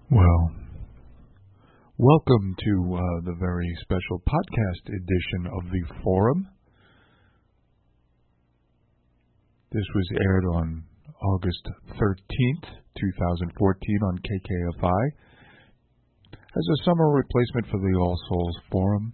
Well, welcome to the very special podcast edition of the Forum. This was aired on August 13th, 2014 on KKFI as a summer replacement for the All Souls Forum.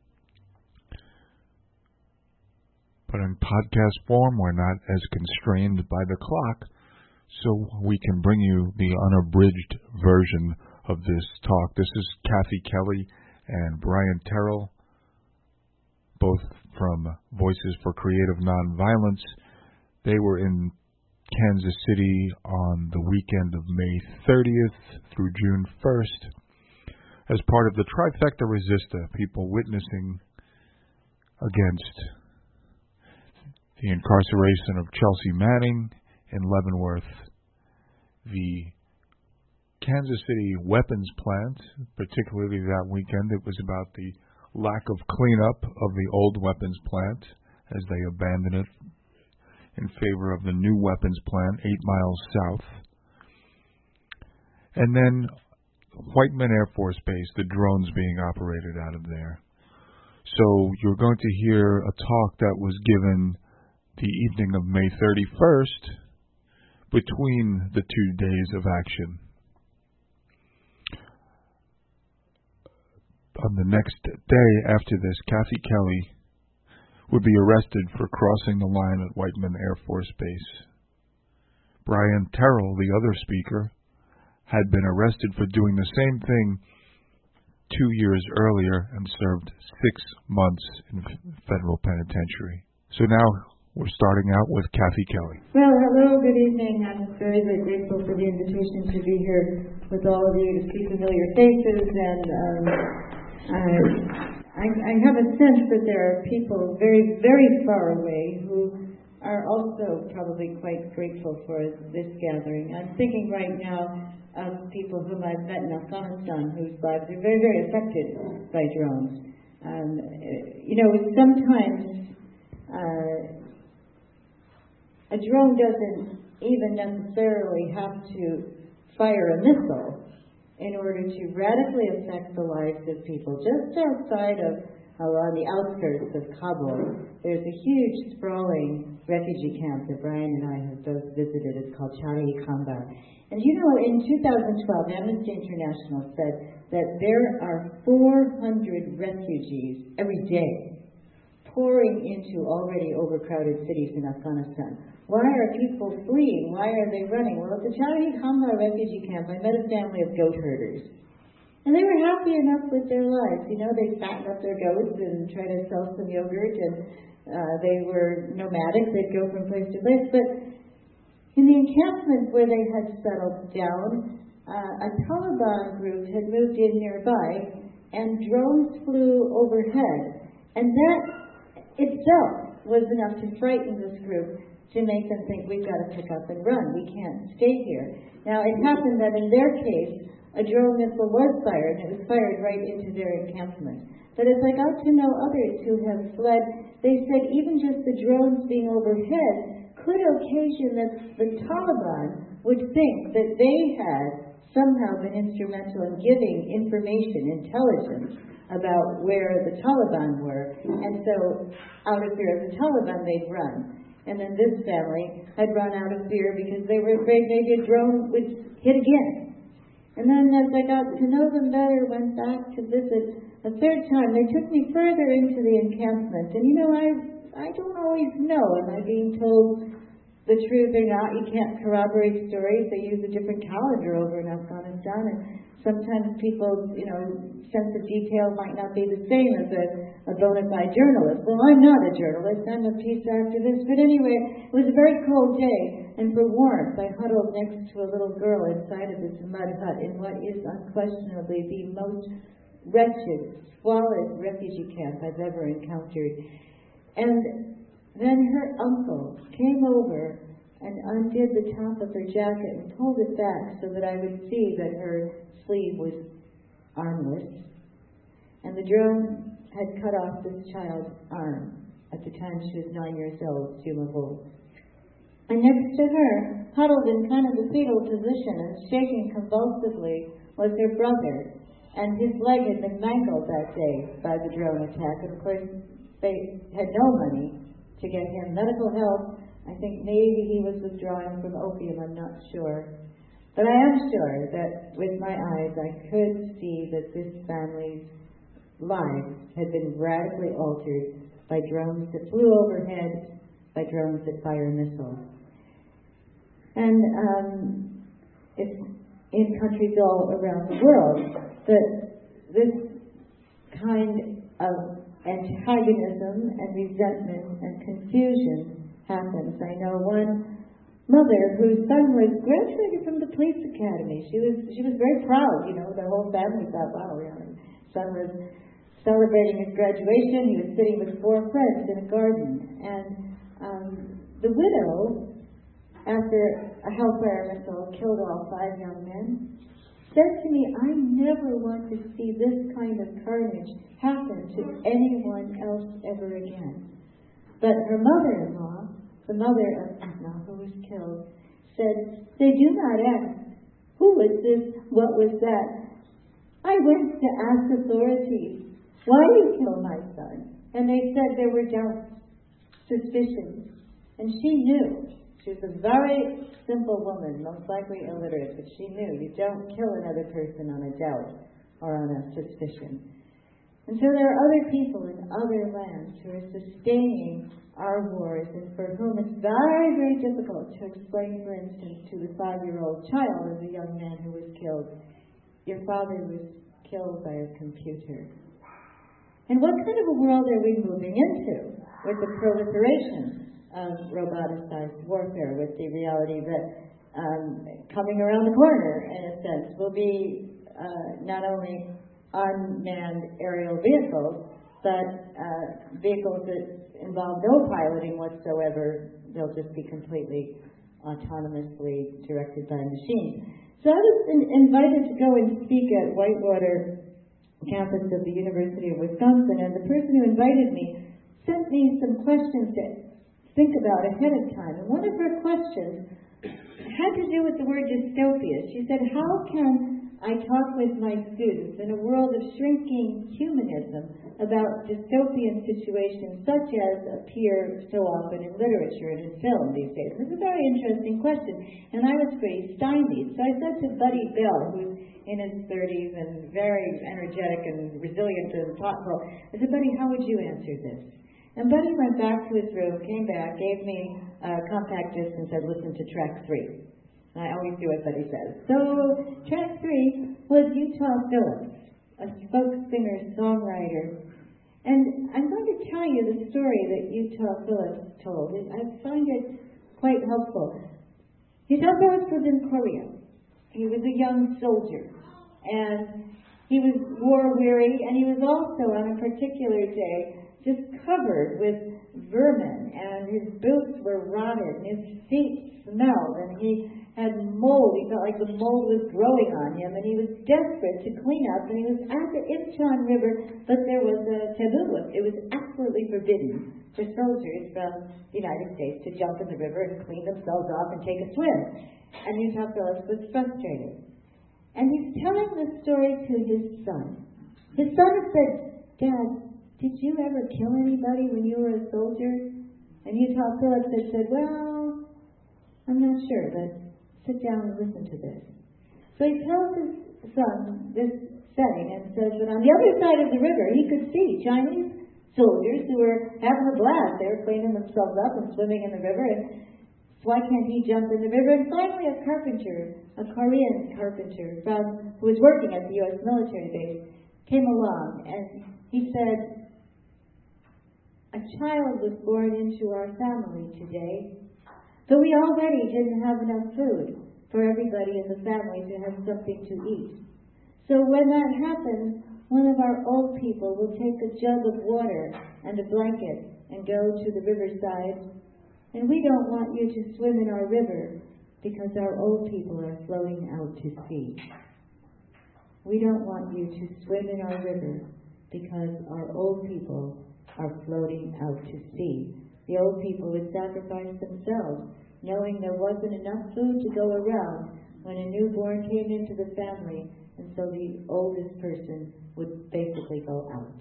But in podcast form, we're not as constrained by the clock, so we can bring you the unabridged version of this talk. This is Kathy Kelly and Brian Terrell, both from Voices for Creative Nonviolence. They were in Kansas City on the weekend of May 30th through June 1st as part of the Trifecta Resista, people witnessing against the incarceration of Chelsea Manning in Leavenworth, the Kansas City weapons plant, particularly that weekend. It was about the lack of cleanup of the old weapons plant as they abandoned it in favor of the new weapons plant 8 miles south. And then Whiteman Air Force Base, the drones being operated out of there. So you're going to hear a talk that was given the evening of May 31st, between the 2 days of action. On the next day after this, Kathy Kelly would be arrested for crossing the line at Whiteman Air Force Base. Brian Terrell, the other speaker, had been arrested for doing the same thing 2 years earlier and served 6 months in federal penitentiary. So now we're starting out with Kathy Kelly. Well, hello, good evening. I'm very, very grateful for the invitation to be here with all of you to see familiar faces. And I have a sense that there are people very, very far away who are also probably quite grateful for this gathering. I'm thinking right now of people whom I've met in Afghanistan whose lives are very, very affected by drones. Sometimes a drone doesn't even necessarily have to fire a missile in order to radically affect the lives of people. Just outside of, on the outskirts of Kabul, there's a huge, sprawling refugee camp that Brian and I have both visited. It's called Char-e-Khamba. And in 2012, Amnesty International said that there are 400 refugees every day pouring into already overcrowded cities in Afghanistan. Why are people fleeing? Why are they running? Well, at the Char-e-Khamba refugee camp, I met a family of goat herders. And they were happy enough with their lives. They fattened up their goats and try to sell some yogurt, and they were nomadic. They'd go from place to place. But in the encampment where they had settled down, a Taliban group had moved in nearby, and drones flew overhead. And that itself was enough to frighten this group, to make them think, we've got to pick up and run. We can't stay here. Now, it happened that in their case, a drone missile was fired, and it was fired right into their encampment. But as I got to know others who have fled, they said even just the drones being overhead could occasion that the Taliban would think that they had somehow been instrumental in giving information, intelligence, about where the Taliban were. And so, out of fear of the Taliban, they'd run. And then this family had run out of fear because they were afraid maybe a drone would hit again. And then as I got to know them better, went back to visit a third time, they took me further into the encampment. And I don't always know, am I being told the truth or not? You can't corroborate stories. They use a different calendar over in Afghanistan, and sometimes people's, sense of detail might not be the same as a bona fide journalist. Well, I'm not a journalist. I'm a peace activist. But anyway, it was a very cold day, and for warmth, I huddled next to a little girl inside of this mud hut in what is unquestionably the most wretched, squalid refugee camp I've ever encountered. And then her uncle came over and undid the top of her jacket and pulled it back so that I would see that her sleeve was armless. And the drone had cut off this child's arm. At the time she was 9 years old, Juma Bull. And next to her, huddled in kind of the fetal position and shaking convulsively, was her brother, and his leg had been mangled that day by the drone attack. And of course, they had no money to get him medical help. I think maybe he was withdrawing from opium, I'm not sure. But I am sure that with my eyes I could see that this family's lives had been radically altered by drones that flew overhead, by drones that fire missiles. And it's in countries all around the world that this kind of antagonism and resentment and confusion happens. I know one mother whose son was graduated from the police academy. She was very proud, the whole family thought, wow, son was celebrating his graduation. He was sitting with 4 friends in a garden. And the widow, after a hellfire missile killed all 5 young men, said to me, I never want to see this kind of carnage happen to anyone else ever again. But her mother-in-law, the mother of Etna, who was killed, said, they do not ask, who was this, what was that? I went to ask authorities, why did you kill my son? And they said there were doubts, suspicions. And she knew. She was a very simple woman, most likely illiterate, but she knew you don't kill another person on a doubt or on a suspicion. And so there are other people in other lands who are sustaining our wars and for whom it's very, very difficult to explain, for instance, to the 5-year-old child of the young man who was killed, your father was killed by a computer. And what kind of a world are we moving into with the proliferation of roboticized warfare, with the reality that coming around the corner, in a sense, will be not only unmanned aerial vehicles, but vehicles that involve no piloting whatsoever. They'll just be completely autonomously directed by machines. So I was invited to go and speak at Whitewater campus of the University of Wisconsin, and the person who invited me sent me some questions to think about ahead of time. And one of her questions had to do with the word dystopia. She said, how can I talk with my students in a world of shrinking humanism about dystopian situations such as appear so often in literature and in film these days? It's a very interesting question, and I was pretty stymied. So I said to Buddy Bell, who's in his 30s and very energetic and resilient and thoughtful, I said, Buddy, how would you answer this? And Buddy went back to his room, came back, gave me a compact disc and said, listen to track 3. And I always do what Buddy says. So track 3 was Utah Phillips, a folk singer-songwriter. And I'm going to tell you the story that Utah Phillips told. I find it quite helpful. Utah Phillips was in Korea. He was a young soldier. And he was war-weary, and he was also, on a particular day, just covered with vermin, and his boots were rotted, and his feet smelled, and he had mold. He felt like the mold was growing on him, and he was desperate to clean up, and he was at the Incheon River, but there was a taboo. It was absolutely forbidden for soldiers from the United States to jump in the river and clean themselves off and take a swim. And Utah Phillips was frustrated. And he's telling the story to his son. His son said, Dad, did you ever kill anybody when you were a soldier? And Utah Phillips had said, well, I'm not sure, but sit down and listen to this. So he tells his son this setting and says that on the other side of the river he could see Chinese soldiers who were having a blast. They were cleaning themselves up and swimming in the river. And why can't he jump in the river? And finally a carpenter, a Korean carpenter who was working at the U.S. military base, came along and he said, a child was born into our family today, but we already didn't have enough food for everybody in the family to have something to eat. So when that happens, one of our old people will take a jug of water and a blanket and go to the riverside, and we don't want you to swim in our river because our old people are floating out to sea. We don't want you to swim in our river because our old people are floating out to sea. The old people would sacrifice themselves, knowing there wasn't enough food to go around when a newborn came into the family And so the oldest person would basically go out.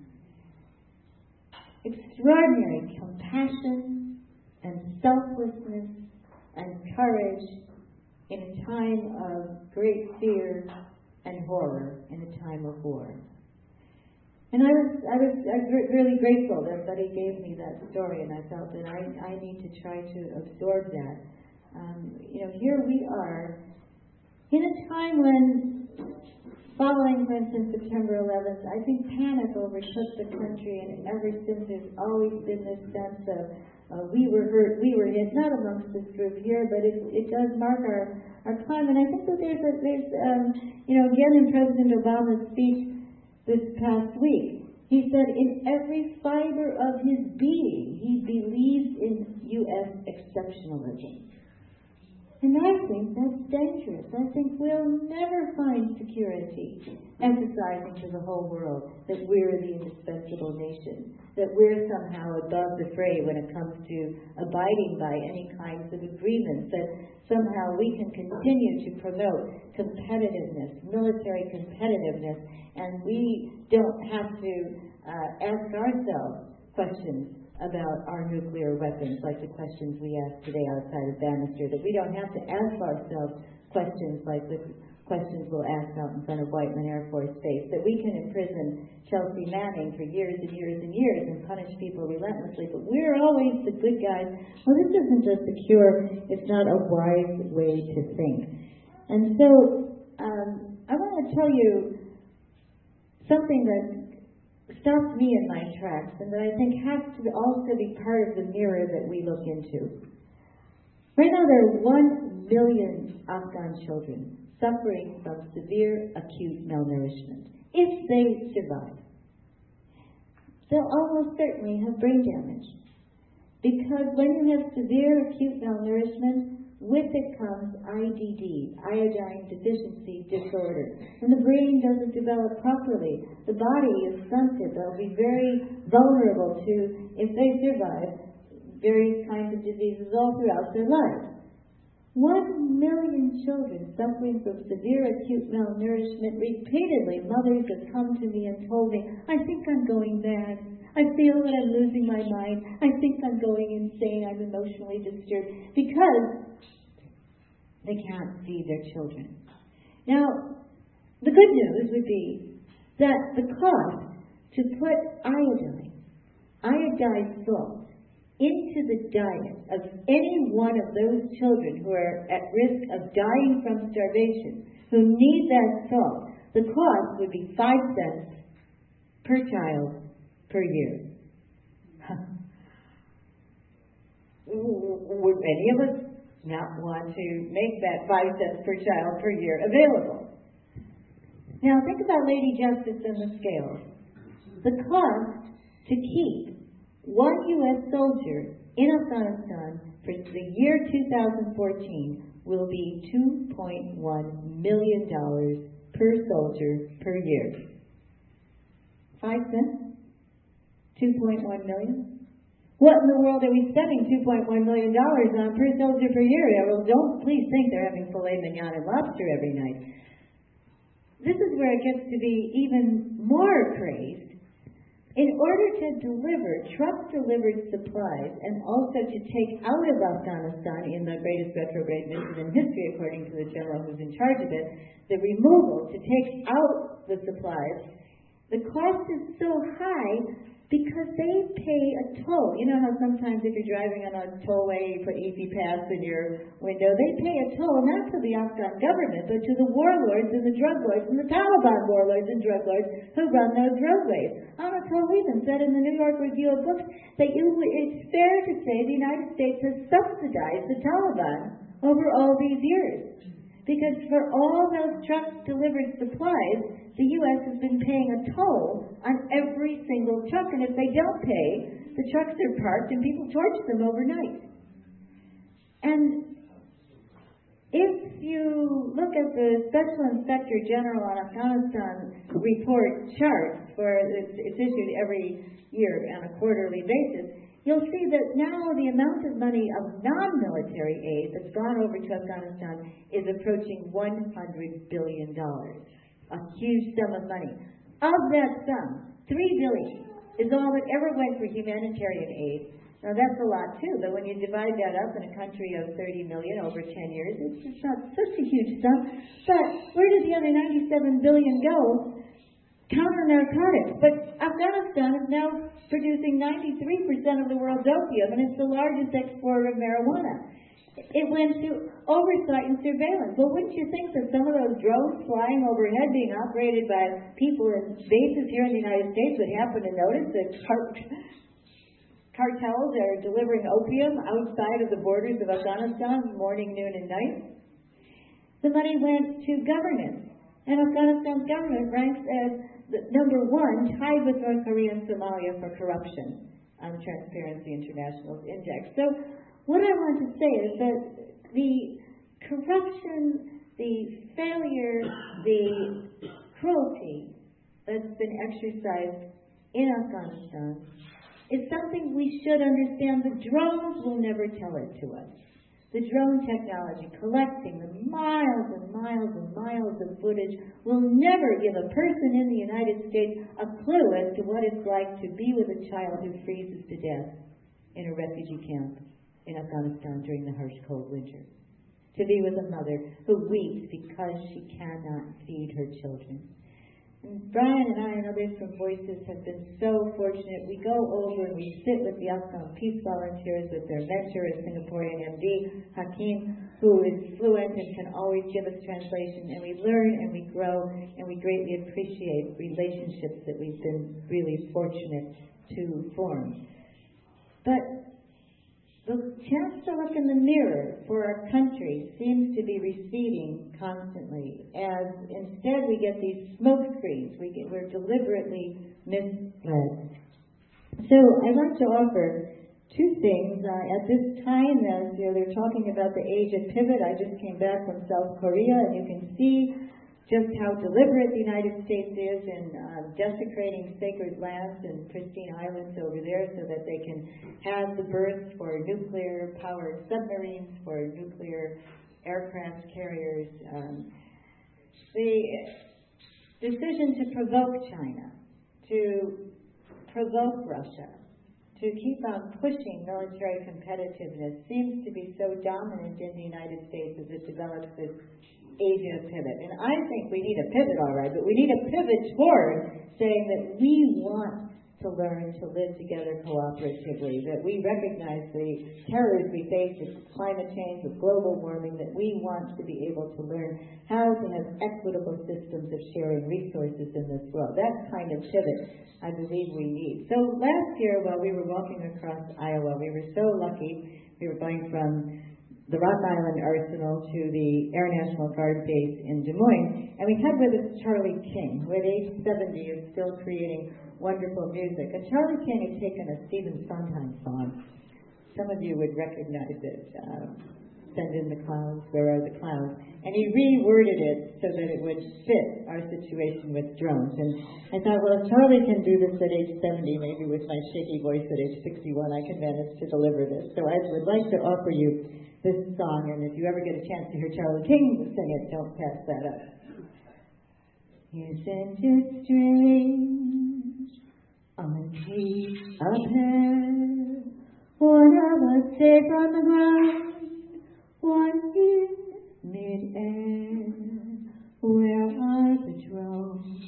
Extraordinary compassion and selflessness and courage in a time of great fear and horror, in a time of war. And I was really grateful that Buddy gave me that story, and I felt that I need to try to absorb that. Here we are in a time when, following, for instance, September 11th, I think panic overtook the country, and ever since there's always been this sense of we were hurt, we were hit, not amongst this group here, but it does mark our climb. And I think that there's again in President Obama's speech this past week, he said in every fiber of his being, he believes in U.S. exceptionalism. And I think that's dangerous. I think we'll never find security emphasizing to the whole world that we're the indispensable nation, that we're somehow above the fray when it comes to abiding by any kinds of agreements, that somehow we can continue to promote competitiveness, military competitiveness, and we don't have to ask ourselves questions about our nuclear weapons, like the questions we asked today outside of Bannister, that we don't have to ask ourselves questions like the questions we'll ask out in front of Whiteman Air Force Base, that we can imprison Chelsea Manning for years and years and years and punish people relentlessly, but we're always the good guys. Well, this isn't just a cure, it's not a wise way to think. And so, I want to tell you something that stopped me in my tracks, and that I think has to also be part of the mirror that we look into. Right now there are 1 million Afghan children suffering from severe acute malnourishment. If they survive, they'll almost certainly have brain damage. Because when you have severe acute malnourishment, with it comes IDD, iodine deficiency disorder. And the brain doesn't develop properly. The body is stunted. They'll be very vulnerable to, if they survive, various kinds of diseases all throughout their life. 1 million children suffering from severe acute malnourishment. Repeatedly, mothers have come to me and told me, I think I'm going mad. I feel that I'm losing my mind. I think I'm going insane. I'm emotionally disturbed. Because they can't feed their children. Now, the good news would be that the cost to put iodized salt, into the diet of any one of those children who are at risk of dying from starvation, who need that salt, the cost would be 5 cents per child per year. Would any of us not want to make that 5 cents per child per year available? Now think about Lady Justice and the scales. The cost to keep 1 U.S. soldier in Afghanistan for the year 2014 will be $2.1 million per soldier per year. 5 cents? $2.1 million? What in the world are we spending $2.1 million on per soldier per year? Well, don't please think they're having filet mignon and lobster every night. This is where it gets to be even more crazed. In order to deliver truck-delivered supplies and also to take out of Afghanistan, in the greatest retrograde mission in history, according to the general who's in charge of it, the removal, to take out the supplies, the cost is so high because they pay a toll. You know how sometimes if you're driving on a tollway, you put Easy Pass in your window, they pay a toll not to the Afghan government, but to the warlords and the drug lords and the Taliban warlords and drug lords who run those roadways. Anatol Lieven said in the New York Review of Books that it's fair to say the United States has subsidized the Taliban over all these years. Because for all those truck-delivered supplies, the U.S. has been paying a toll on every single truck. And if they don't pay, the trucks are parked and people torch them overnight. And if you look at the Special Inspector General on Afghanistan report charts, it's issued every year on a quarterly basis, you'll see that now the amount of money of non-military aid that's gone over to Afghanistan is approaching $100 billion. a huge sum of money. Of that sum, $3 billion is all that ever went for humanitarian aid. Now that's a lot too, but when you divide that up in a country of 30 million over 10 years, it's not such a huge sum. But where did the other 97 billion go? Counter narcotics. But Afghanistan is now producing 93% of the world's opium, and it's the largest exporter of marijuana. It went to oversight and surveillance. Well, wouldn't you think that some of those drones flying overhead being operated by people in bases here in the United States would happen to notice that cartels are delivering opium outside of the borders of Afghanistan morning, noon, and night? The money went to governance. And Afghanistan's government ranks as the number one, tied with North Korea and Somalia for corruption on Transparency International's index. So what I want to say is that the corruption, the failure, the cruelty that's been exercised in Afghanistan is something we should understand. The drones will never tell it to us. The drone technology, collecting the miles and miles and miles of footage, will never give a person in the United States a clue as to what it's like to be with a child who freezes to death in a refugee camp in Afghanistan during the harsh cold winter. To be with a mother who weeps because she cannot feed her children. And Brian and I and others from Voices have been so fortunate. We go over and we sit with the Afghan peace volunteers, with their mentor, a Singaporean MD, Hakim, who is fluent and can always give us translation. And we learn and we grow and we greatly appreciate relationships that we've been really fortunate to form. But the chance to look in the mirror for our country seems to be receding constantly, as instead we get these smoke screens. We're deliberately misled. So I'd like to offer two things. At this time, as they're talking about the age of pivot, I just came back from South Korea, and you can see just how deliberate the United States is in desecrating sacred lands and pristine islands over there so that they can have the berths for nuclear-powered submarines, for nuclear aircraft carriers. The decision to provoke China, to provoke Russia, to keep on pushing military competitiveness seems to be so dominant in the United States as it develops this Asia pivot. And I think we need a pivot, all right, but we need a pivot toward saying that we want to learn to live together cooperatively, that we recognize the terrors we face with climate change, with global warming, that we want to be able to learn how to have equitable systems of sharing resources in this world. That kind of pivot, I believe we need. So last year, while we were walking across Iowa, we were so lucky. We were going from the Rock Island Arsenal to the Air National Guard base in Des Moines. And we had with us Charlie King, who at age 70 is still creating wonderful music. And Charlie King had taken a Stephen Sondheim song. Some of you would recognize it. Send in the clowns, where are the clowns? And he reworded it so that it would fit our situation with drones. And I thought, well, if Charlie can do this at age 70, maybe with my shaky voice at age 61, I can manage to deliver this. So I would like to offer you this song, and if you ever get a chance to hear Charlie King sing it, don't pass that up. Isn't it strange, on a piece of hair, one of us safe on the ground, one in mid-air, where are the drones?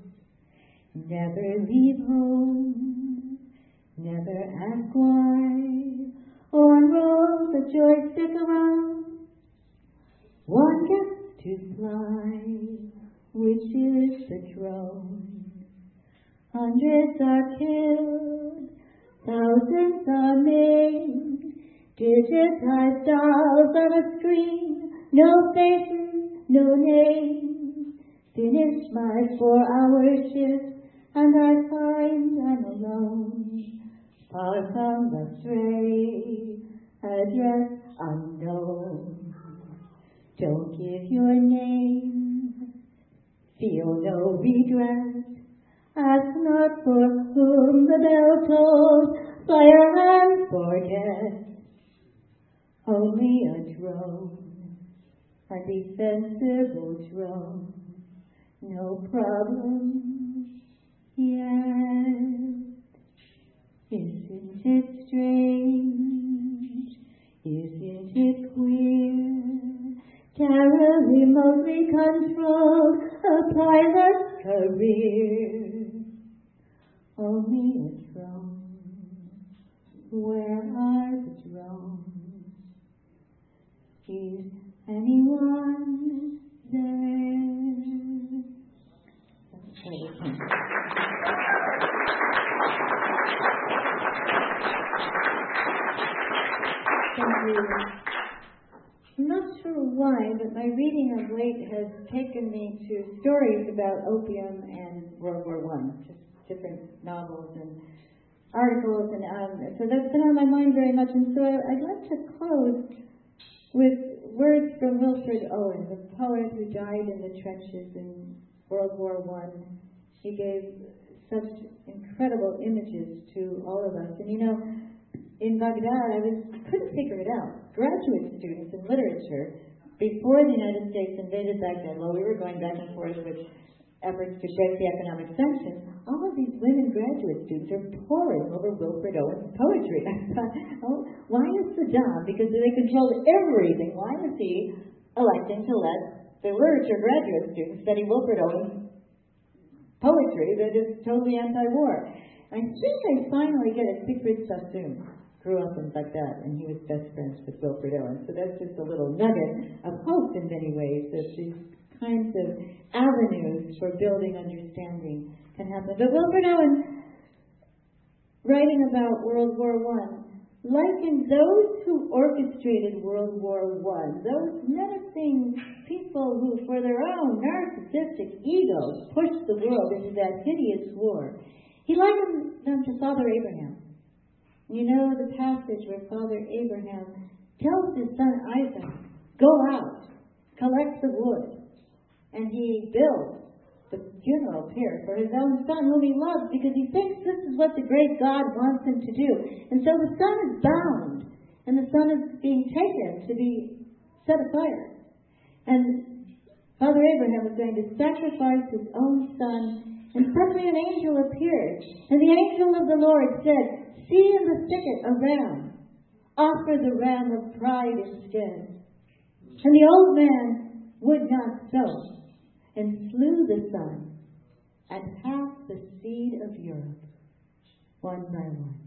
Never leave home, never ask why, or roll the joystick around. One gets to fly, which is the drone. Hundreds are killed, thousands are made, digitized dolls on a screen, no faces, no names. Finish my 4-hour shift, and I find I'm alone. Far from the fray, address unknown. Don't give your name, feel no regret. Ask not for whom the bell tolls, fire and forget. Only a drone, a defensible drone, no problem yet. Isn't it strange? Isn't it queer? Terra remotely controlled a pilot's career. Only a throne. Where are the drones? Is anyone there? Thank you. I'm not sure why, but my reading of late has taken me to stories about opium and World War I, just different novels and articles, and so that's been on my mind very much. And so I'd like to close with words from Wilfred Owen, the poet who died in the trenches in World War I. He gave such incredible images to all of us. And you know, in Baghdad, I couldn't figure it out. Graduate students in literature, before the United States invaded Baghdad, while we were going back and forth with efforts to break the economic sanctions, all of these women graduate students are poring over Wilfred Owen's poetry. I thought, oh, why is Saddam? Because they controlled everything. Why is he electing to let the literature graduate students study Wilfred Owen's poetry that is totally anti-war? I think I finally get it. Siegfried Sassoon grew up in Baghdad, and he was best friends with Wilfred Owen. So that's just a little nugget of hope in many ways, that these kinds of avenues for building understanding can happen. But Wilfred Owen, writing about World War I, likened those who orchestrated World War I, those menacing people who, for their own narcissistic egos, pushed the world into that hideous war. He likened them to Father Abraham. You know the passage where Father Abraham tells his son Isaac, go out, collect the wood. And he builds the funeral pyre for his own son, whom he loves, because he thinks this is what the great God wants him to do. And so the son is bound, and the son is being taken to be set afire. And Father Abraham is going to sacrifice his own son, and suddenly an angel appeared. And the angel of the Lord said, see in the thicket a ram. Offer the ram of pride instead. And the old man would not so, and slew the son, and half the seed of Europe, one by one.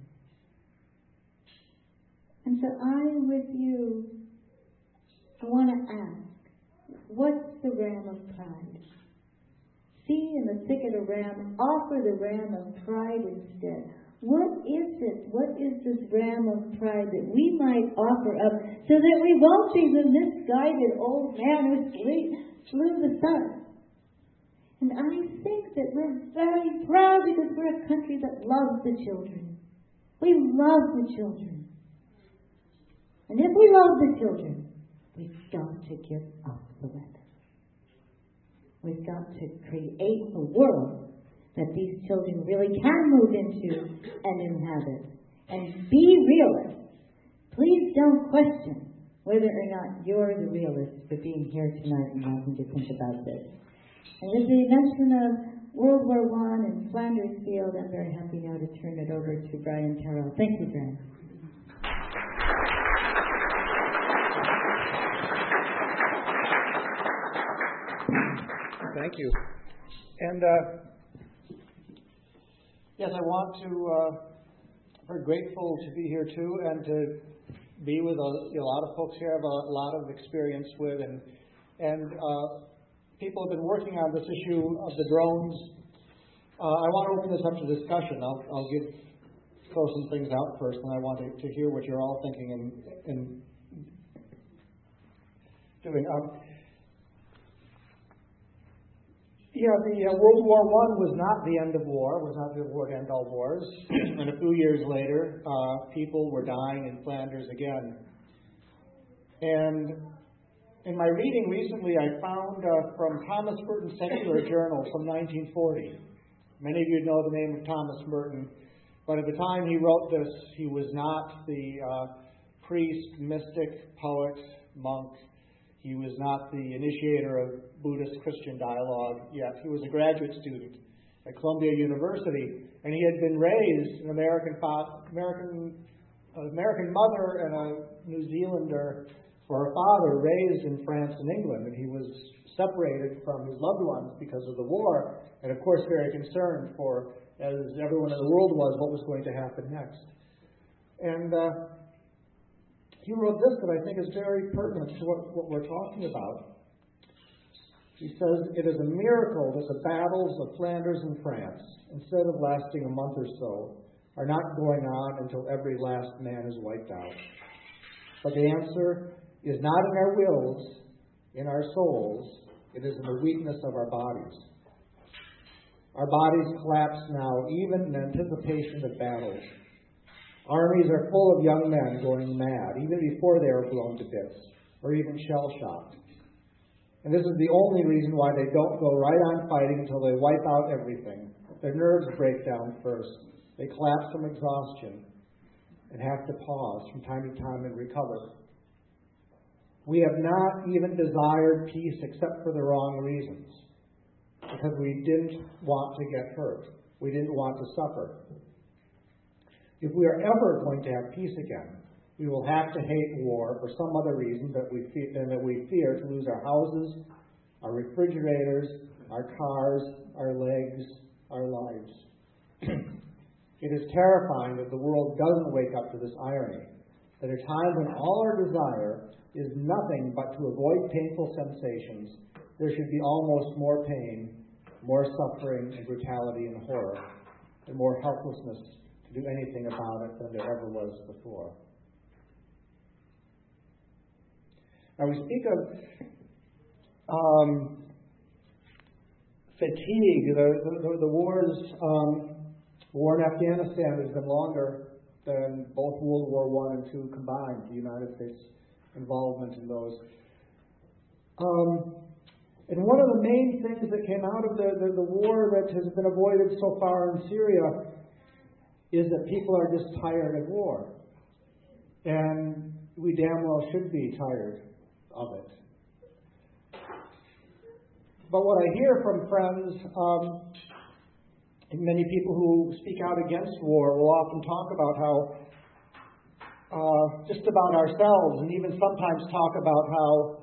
And so with you, I want to ask, what's the ram of pride? See in the thicket a ram, offer the ram of pride instead. What is it? What is this ram of pride that we might offer up so that we won't be the misguided old man who slew the son? And I think that we're very proud because we're a country that loves the children. We love the children. And if we love the children, we've got to give up the weapons. We've got to create a world that these children really can move into and inhabit. And be realists. Please don't question whether or not you're the realist for being here tonight and having to think about this. And with the mention of World War I and Flanders Field, I'm very happy now to turn it over to Brian Terrell. Thank you, Brian. Thank you. And yes, I want to, very grateful to be here too, and to be with a lot of folks here I have a lot of experience with, and people have been working on this issue of the drones. I want to open this up to discussion. I'll throw some things out first, and I want to hear what you're all thinking and doing. The World War I was not the end of war, was not the war to end all wars. And a few years later, people were dying in Flanders again. And in my reading recently, I found from Thomas Merton's Secular Journal from 1940. Many of you know the name of Thomas Merton, but at the time he wrote this, he was not the priest, mystic, poet, monk. He was not the initiator of Buddhist-Christian dialogue yet. He was a graduate student at Columbia University, and he had been raised an American mother and a New Zealander for a father, raised in France and England, and he was separated from his loved ones because of the war, and of course very concerned for, as everyone in the world was, what was going to happen next. And he wrote this that I think is very pertinent to what we're talking about. He says, "It is a miracle that the battles of Flanders and France, instead of lasting a month or so, are not going on until every last man is wiped out. But the answer is not in our wills, in our souls, it is in the weakness of our bodies. Our bodies collapse now, even in anticipation of battles. Armies are full of young men going mad, even before they are blown to bits, or even shell-shocked. And this is the only reason why they don't go right on fighting until they wipe out everything. Their nerves break down first. They collapse from exhaustion and have to pause from time to time and recover. We have not even desired peace except for the wrong reasons, because we didn't want to get hurt. We didn't want to suffer. If we are ever going to have peace again, we will have to hate war for some other reason than that we fear to lose our houses, our refrigerators, our cars, our legs, our lives. It is terrifying that the world doesn't wake up to this irony, that at times when all our desire is nothing but to avoid painful sensations, there should be almost more pain, more suffering and brutality and horror, and more helplessness to do anything about it than there ever was before." Now we speak of fatigue. The war in Afghanistan has been longer than both World War I and II combined, the United States involvement in those. And one of the main things that came out of the war that has been avoided so far in Syria is that people are just tired of war. And we damn well should be tired of it. But what I hear from friends, and many people who speak out against war, will often talk about how just about ourselves, and even sometimes talk about how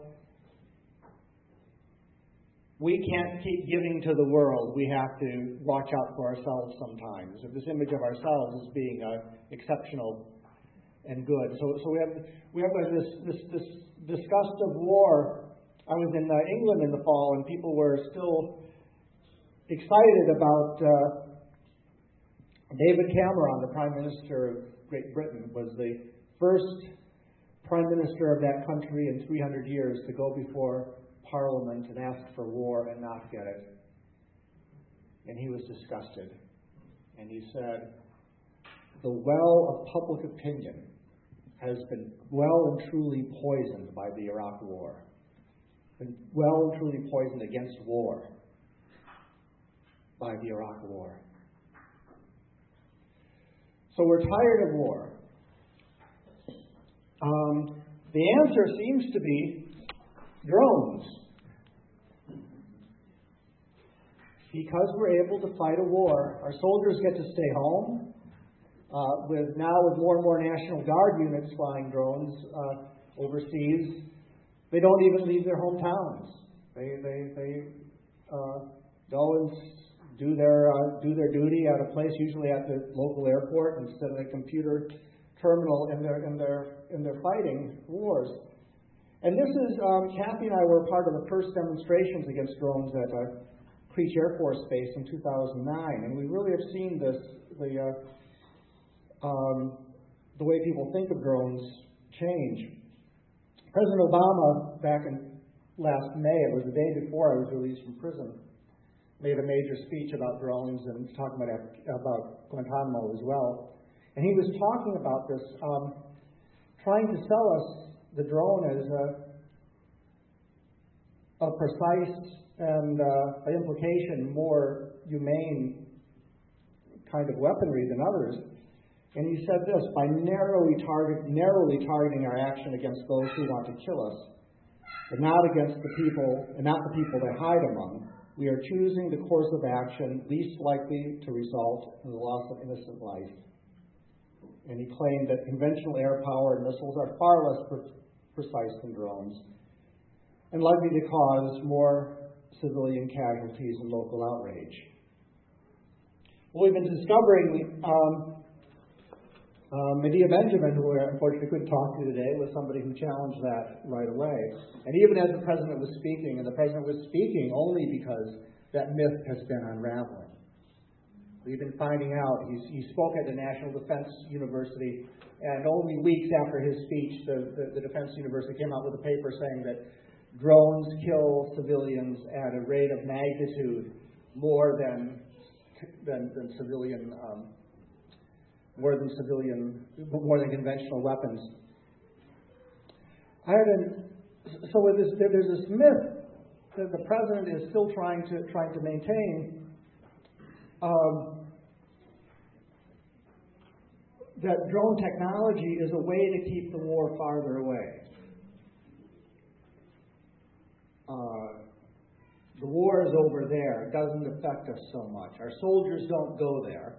we can't keep giving to the world. We have to watch out for ourselves sometimes. This image of ourselves as being exceptional and good. So we have this disgust of war. I was in England in the fall, and people were still excited about David Cameron, the Prime Minister of Great Britain, was the first Prime Minister of that country in 300 years to go before Parliament and ask for war and not get it. And he was disgusted. And he said, "The well of public opinion has been well and truly poisoned by the Iraq War. Been well and truly poisoned against war by the Iraq War." So we're tired of war. The answer seems to be drones. Because we're able to fight a war, our soldiers get to stay home. With more and more National Guard units flying drones overseas, they don't even leave their hometowns. They go and do their duty at a place, usually at the local airport, instead of a computer terminal in their fighting wars. And this is Kathy and I were part of the first demonstrations against drones at Creech Air Force Base in 2009, and we really have seen this the way people think of drones change. President Obama, back in last May, it was the day before I was released from prison, made a major speech about drones and talking about Guantanamo as well. And he was talking about this, trying to sell us the drone as a precise and, by implication, more humane kind of weaponry than others. And he said this: by narrowly targeting our action against those who want to kill us, but not against the people, and not the people they hide among. We are choosing the course of action least likely to result in the loss of innocent life. And he claimed that conventional air power and missiles are far less precise than drones and likely to cause more civilian casualties and local outrage. Well, we've been discovering Medea Benjamin, who I unfortunately couldn't talk to today, was somebody who challenged that right away. And even as the president was speaking, and the president was speaking only because that myth has been unraveling. We've been finding out, he spoke at the National Defense University, and only weeks after his speech, the Defense University came out with a paper saying that drones kill civilians at a rate of magnitude more than conventional weapons. So there's this myth that the president is still trying to maintain, that drone technology is a way to keep the war farther away. The war is over there. It doesn't affect us so much. Our soldiers don't go there.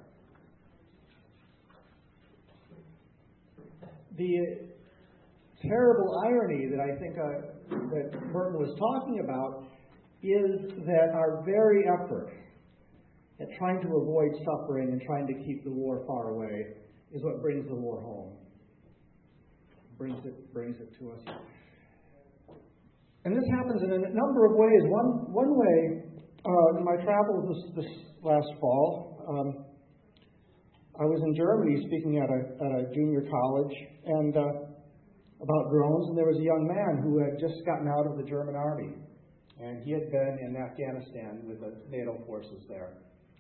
The terrible irony that I think that Merton was talking about is that our very effort at trying to avoid suffering and trying to keep the war far away is what brings the war home. Brings it to us. And this happens in a number of ways. One way, in my travels this last fall, I was in Germany speaking at a junior college and about drones, and there was a young man who had just gotten out of the German army, and he had been in Afghanistan with the NATO forces there.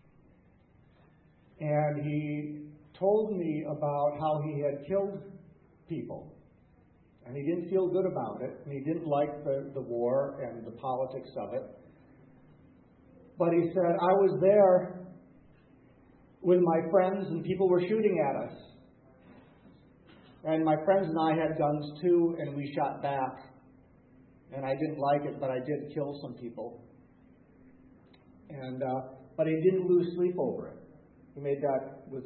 And he told me about how he had killed people. And he didn't feel good about it, and he didn't like the war and the politics of it. But he said, I was there with my friends, and people were shooting at us. And my friends and I had guns too, and we shot back. And I didn't like it, but I did kill some people. And but he didn't lose sleep over it. He made that with...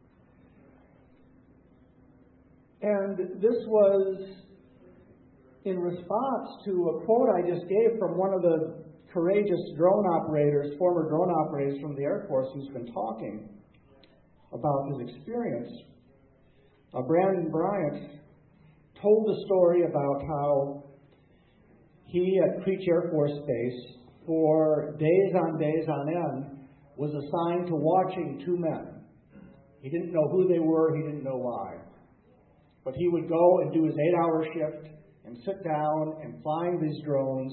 And this was in response to a quote I just gave from one of the courageous drone operators, former drone operators from the Air Force, who's been talking about his experience. Brandon Bryant told the story about how he at Creech Air Force Base, for days on end, was assigned to watching two men. He didn't know who they were, he didn't know why. But he would go and do his 8-hour shift and sit down and flying these drones.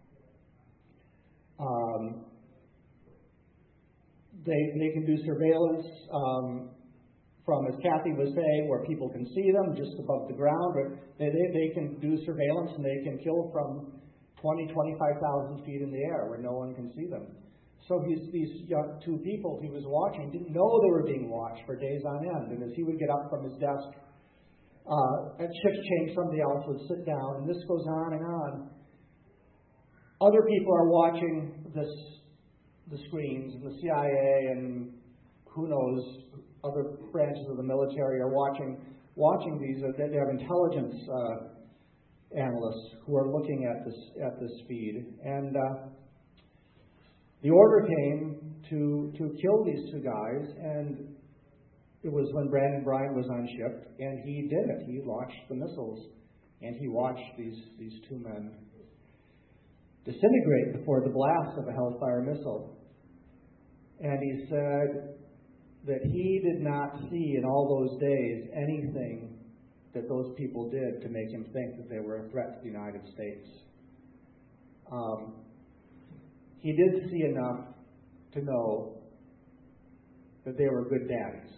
They can do surveillance from, as Kathy was saying, where people can see them just above the ground. But they can do surveillance and they can kill from 25,000 feet in the air where no one can see them. So these two people he was watching didn't know they were being watched for days on end. And as he would get up from his desk at shift change, somebody else would sit down, and this goes on and on. Other people are watching the screens, and the CIA and who knows, other branches of the military are watching these. They have intelligence analysts who are looking at this feed, and the order came to kill these two guys, and it was when Brandon Bryant was on shift, and he did it. He launched the missiles, and he watched these two men disintegrate before the blast of a Hellfire missile. And he said that he did not see in all those days anything that those people did to make him think that they were a threat to the United States. He did see enough to know that they were good daddies.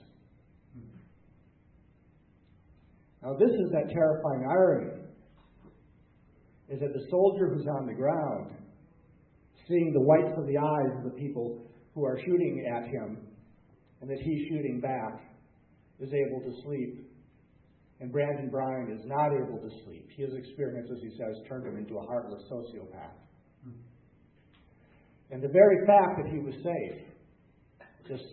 Now, this is that terrifying irony, is that the soldier who's on the ground, seeing the whites of the eyes of the people who are shooting at him, and that he's shooting back, is able to sleep And Brandon Bryant is not able to sleep. His experiences, he says, turned him into a heartless sociopath. And the very fact that he was safe just,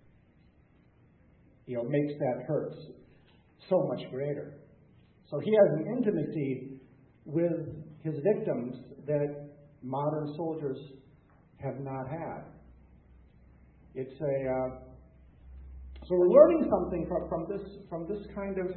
makes that hurt so much greater. So he has an intimacy with his victims that modern soldiers have not had. It's so we're learning something from this kind of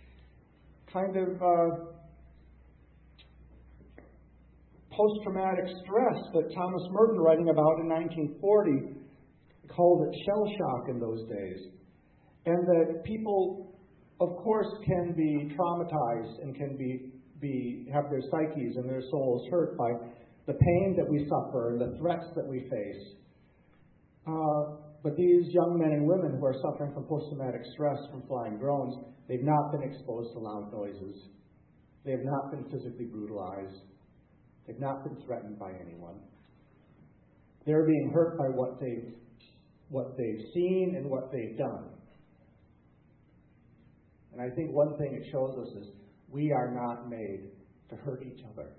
post-traumatic stress that Thomas Merton, writing about in 1940, called it shell shock in those days. And that people, of course, can be traumatized and can have their psyches and their souls hurt by the pain that we suffer and the threats that we face. But these young men and women who are suffering from post-traumatic stress from flying drones, they've not been exposed to loud noises. They have not been physically brutalized. They've not been threatened by anyone. They're being hurt by what they've seen and what they've done. And I think one thing it shows us is we are not made to hurt each other.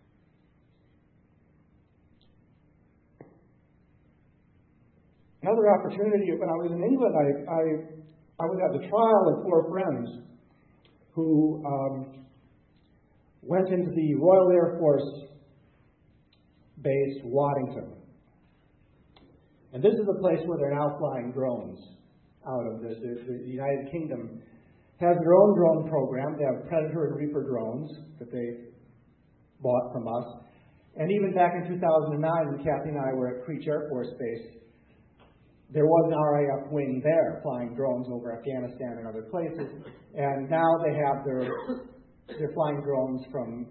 Another opportunity, when I was in England, I was at the trial of 4 friends who went into the Royal Air Force Base, Waddington. And this is a place where they're now flying drones out of this. The United Kingdom has their own drone program. They have Predator and Reaper drones that they bought from us. And even back in 2009, when Kathy and I were at Creech Air Force Base, there was an RAF wing there flying drones over Afghanistan and other places. And now they have they're flying drones from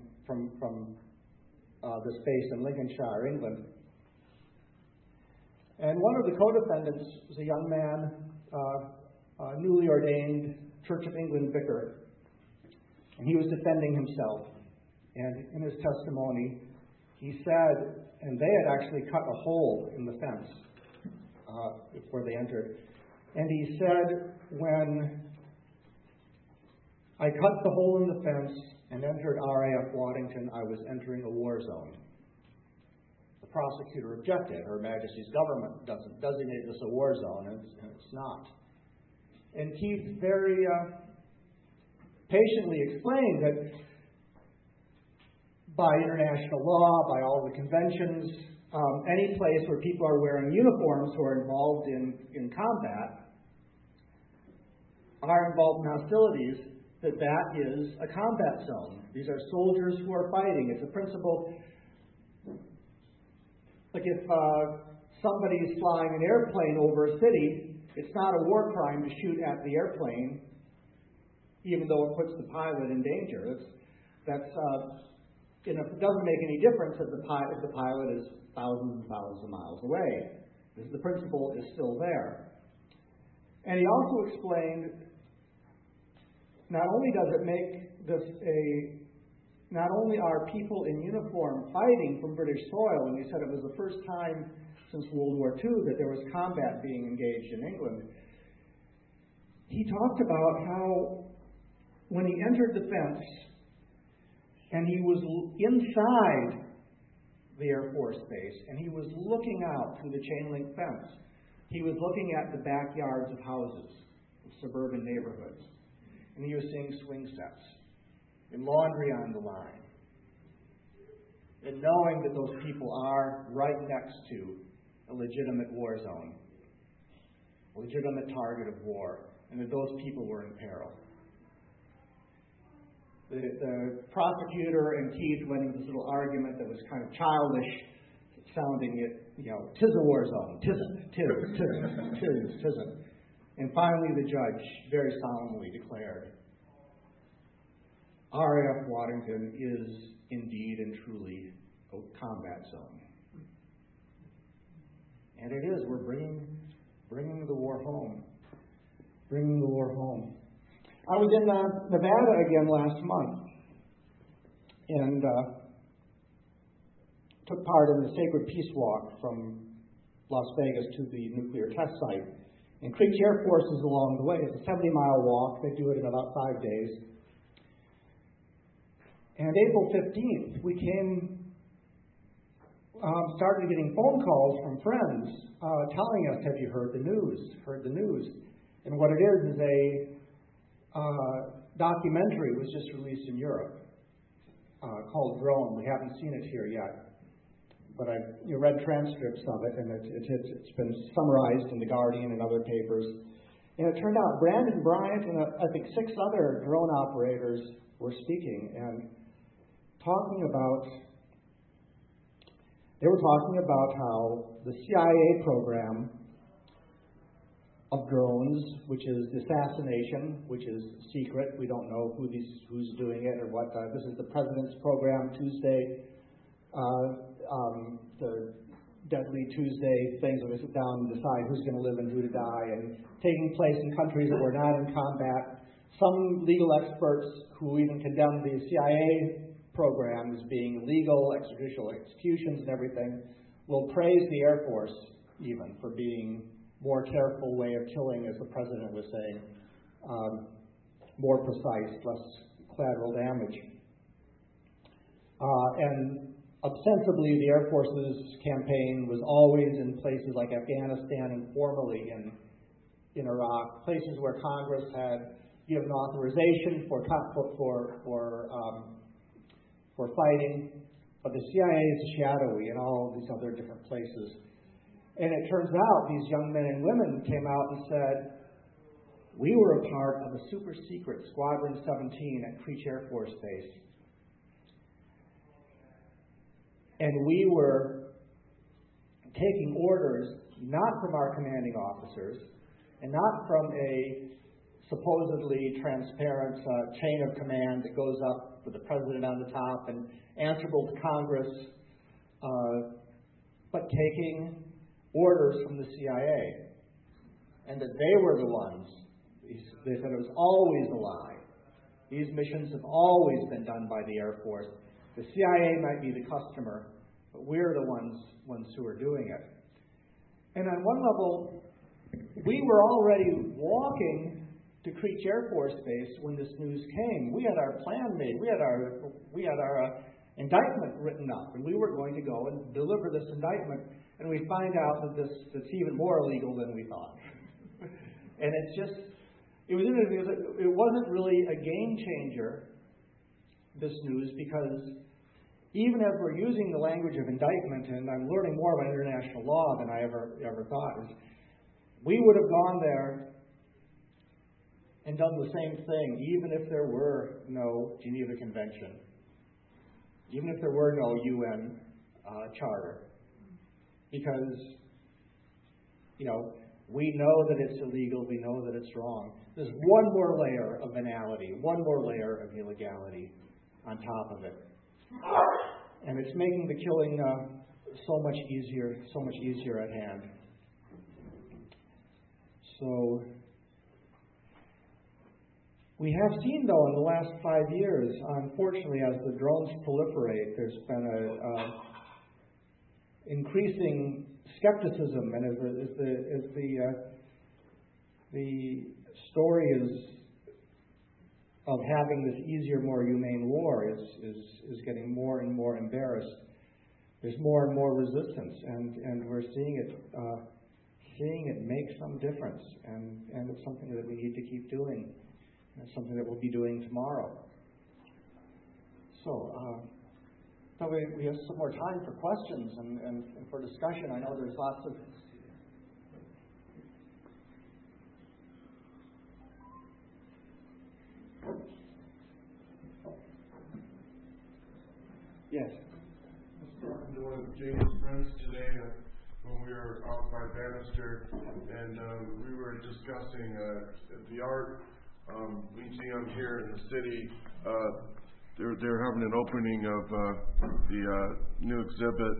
this base in Lincolnshire, England. And one of the co-defendants was a young man, newly ordained Church of England vicar. And he was defending himself. And in his testimony, he said, and they had actually cut a hole in the fence before they entered. And he said, when I cut the hole in the fence and entered RAF Waddington, I was entering a war zone. The prosecutor objected. Her Majesty's government doesn't designate this a war zone, and it's not. And Keith very patiently explained that by international law, by all the conventions, any place where people are wearing uniforms who are involved in combat are involved in hostilities, that is a combat zone. These are soldiers who are fighting. It's a principle. Like if somebody is flying an airplane over a city, it's not a war crime to shoot at the airplane, even though it puts the pilot in danger. It doesn't make any difference if the pilot is thousands and thousands of miles away. The principle is still there. And he also explained, not only does it make this not only are people in uniform fighting from British soil, and he said it was the first time since World War II that there was combat being engaged in England, he talked about how when he entered the fence and he was inside the Air Force Base and he was looking out through the chain link fence, he was looking at the backyards of houses, of suburban neighborhoods, and he was seeing swing sets and laundry on the line, and knowing that those people are right next to a legitimate war zone, a legitimate target of war, and that those people were in peril. The prosecutor and Keith went into this little argument that was kind of childish, sounding it, tis a war zone, tisn't. And finally the judge very solemnly declared, RAF Waddington is indeed and truly a combat zone. And it is. We're bringing the war home. Bringing the war home. I was in Nevada again last month and took part in the Sacred Peace Walk from Las Vegas to the nuclear test site. And Creech Air Force is along the way. It's a 70-mile walk. They do it in about 5 days. And April 15th, we started getting phone calls from friends telling us, have you heard the news? And what it is a documentary was just released in Europe called Drone. We haven't seen it here yet. But I read transcripts of it, and it's been summarized in The Guardian and other papers. And it turned out Brandon Bryant and I think 6 other drone operators were speaking and they were talking about how the CIA program of drones, which is assassination, which is secret, we don't know who's doing it or what. This is the president's program. Tuesday, the Deadly Tuesday things where they sit down and decide who's going to live and who to die, and taking place in countries that were not in combat. Some legal experts who even condemn the CIA program as being illegal, extrajudicial executions and everything, will praise the Air Force even for being more careful way of killing, as the president was saying, more precise, less collateral damage. And ostensibly, the Air Force's campaign was always in places like Afghanistan and formerly in Iraq, places where Congress had given authorization for fighting, but the CIA is shadowy in all of these other different places. And it turns out these young men and women came out and said, we were a part of a super secret Squadron 17 at Creech Air Force Base. And we were taking orders not from our commanding officers and not from a supposedly transparent chain of command that goes up with the president on the top and answerable to Congress, but taking orders from the CIA. And that they were the ones. They said it was always a lie. These missions have always been done by the Air Force. The CIA might be the customer, but we're the ones who are doing it. And on one level, we were already walking to Creech Air Force Base when this news came. We had our plan made. We had our indictment written up, and we were going to go and deliver this indictment. And we find out that it's even more illegal than we thought. And it wasn't really a game changer, this news, because even as we're using the language of indictment, and I'm learning more about international law than I ever thought, we would have gone there and done the same thing, even if there were no Geneva Convention, even if there were no UN charter. Because, we know that it's illegal, we know that it's wrong. There's one more layer of venality, one more layer of illegality on top of it. And it's making the killing so much easier at hand. So, we have seen, though, in the last 5 years, unfortunately, as the drones proliferate, there's been a increasing skepticism, and as the story of having this easier, more humane war is getting more and more embarrassed, there's more and more resistance, and we're seeing it make some difference, and it's something that we need to keep doing. It's something that we'll be doing tomorrow. So, now we have some more time for questions and for discussion. I know there's lots of... Yes? I was talking to one of Jane's friends today when we were out by Bannister, and we were discussing the art museum here in the city. They're having an opening of the new exhibit,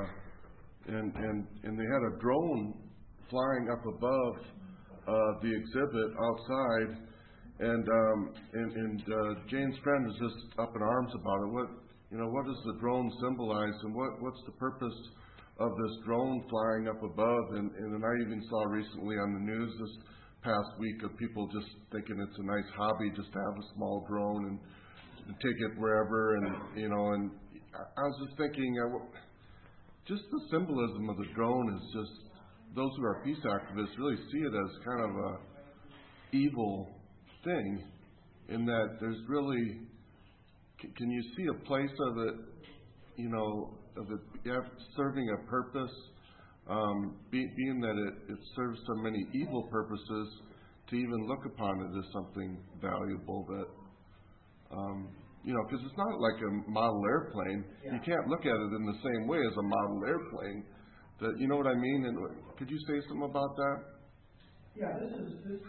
and they had a drone flying up above the exhibit outside, and Jane's friend is just up in arms about it. What does the drone symbolize, and what's the purpose of this drone flying up above? And I even saw recently on the news this past week of people just thinking it's a nice hobby just to have a small drone and take it wherever, and and I was just thinking, just the symbolism of the drone is just, those who are peace activists really see it as kind of a evil thing, in that there's really, can you see a place of it, of it serving a purpose, being that it serves so many evil purposes, to even look upon it as something valuable that, because it's not like a model airplane. Yeah. You can't look at it in the same way as a model airplane. That, you know what I mean? And could you say something about that? Yeah, this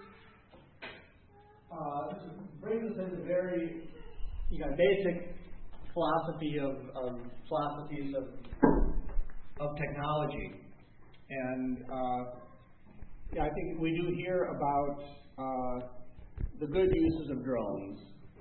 brings us into very basic philosophy philosophies of technology, and I think we do hear about the good uses of drones,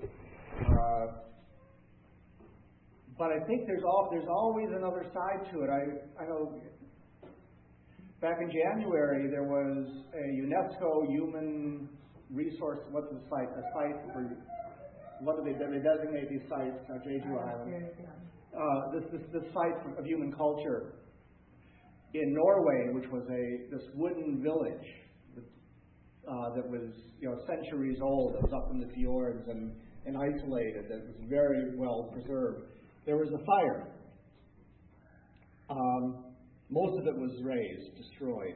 but I think there's always another side to it. I know back in January there was a UNESCO Human Resource, what's the site? A site for, what do they designate these sites? Jeju Island. This site of human culture in Norway, which was this wooden village that was centuries old, that was up in the fjords and isolated, that was very well preserved. There was a fire. Most of it was razed, destroyed.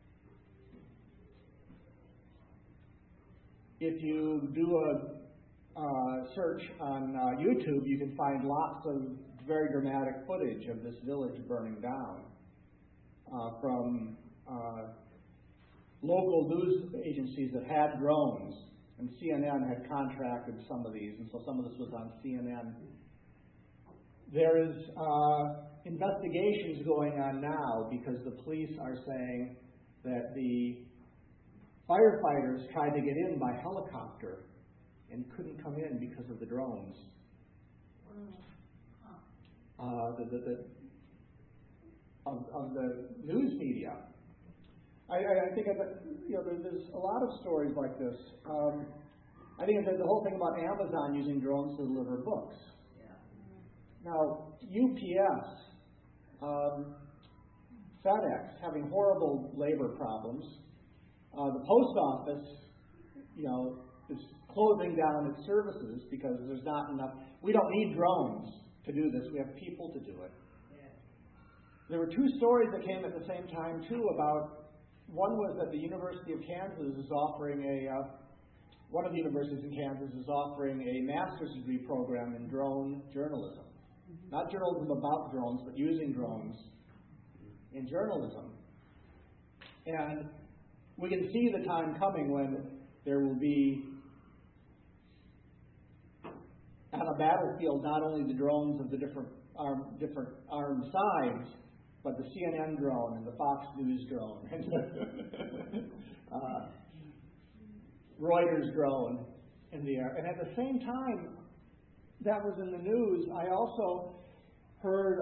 If you do a search on YouTube, you can find lots of very dramatic footage of this village burning down from local news agencies that had drones, and CNN had contracted some of these, and so some of this was on CNN. There is investigations going on now because the police are saying that the firefighters tried to get in by helicopter and couldn't come in because of the drones. Of the news media. I think there's a lot of stories like this. I think the whole thing about Amazon using drones to deliver books. Yeah. Now, UPS, FedEx having horrible labor problems. The post office, is closing down its services because there's not enough. We don't need drones to do this. We have people to do it. Yeah. There were two stories that came at the same time too about. One was that the University of Kansas is offering one of the universities in Kansas is offering a master's degree program in drone journalism. Mm-hmm. Not journalism about drones, but using drones in journalism. And we can see the time coming when there will be on a battlefield not only the drones of the different armed sides, but the CNN drone and the Fox News drone and Reuters drone in the air. And at the same time that was in the news, I also heard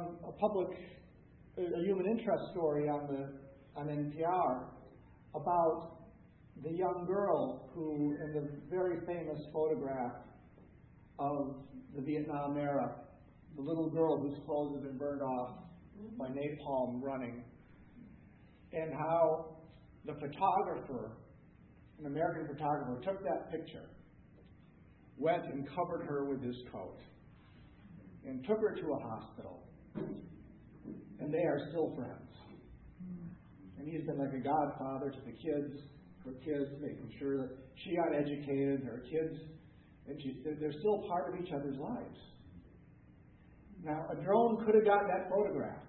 a human interest story on NPR about the young girl who, in the very famous photograph of the Vietnam era, the little girl whose clothes had been burned off by napalm running, and how the photographer, an American photographer, took that picture, went and covered her with his coat, and took her to a hospital, and they are still friends. And he's been like a godfather to her kids, making sure that she got educated, her kids, and they're still part of each other's lives. Now, a drone could have gotten that photograph.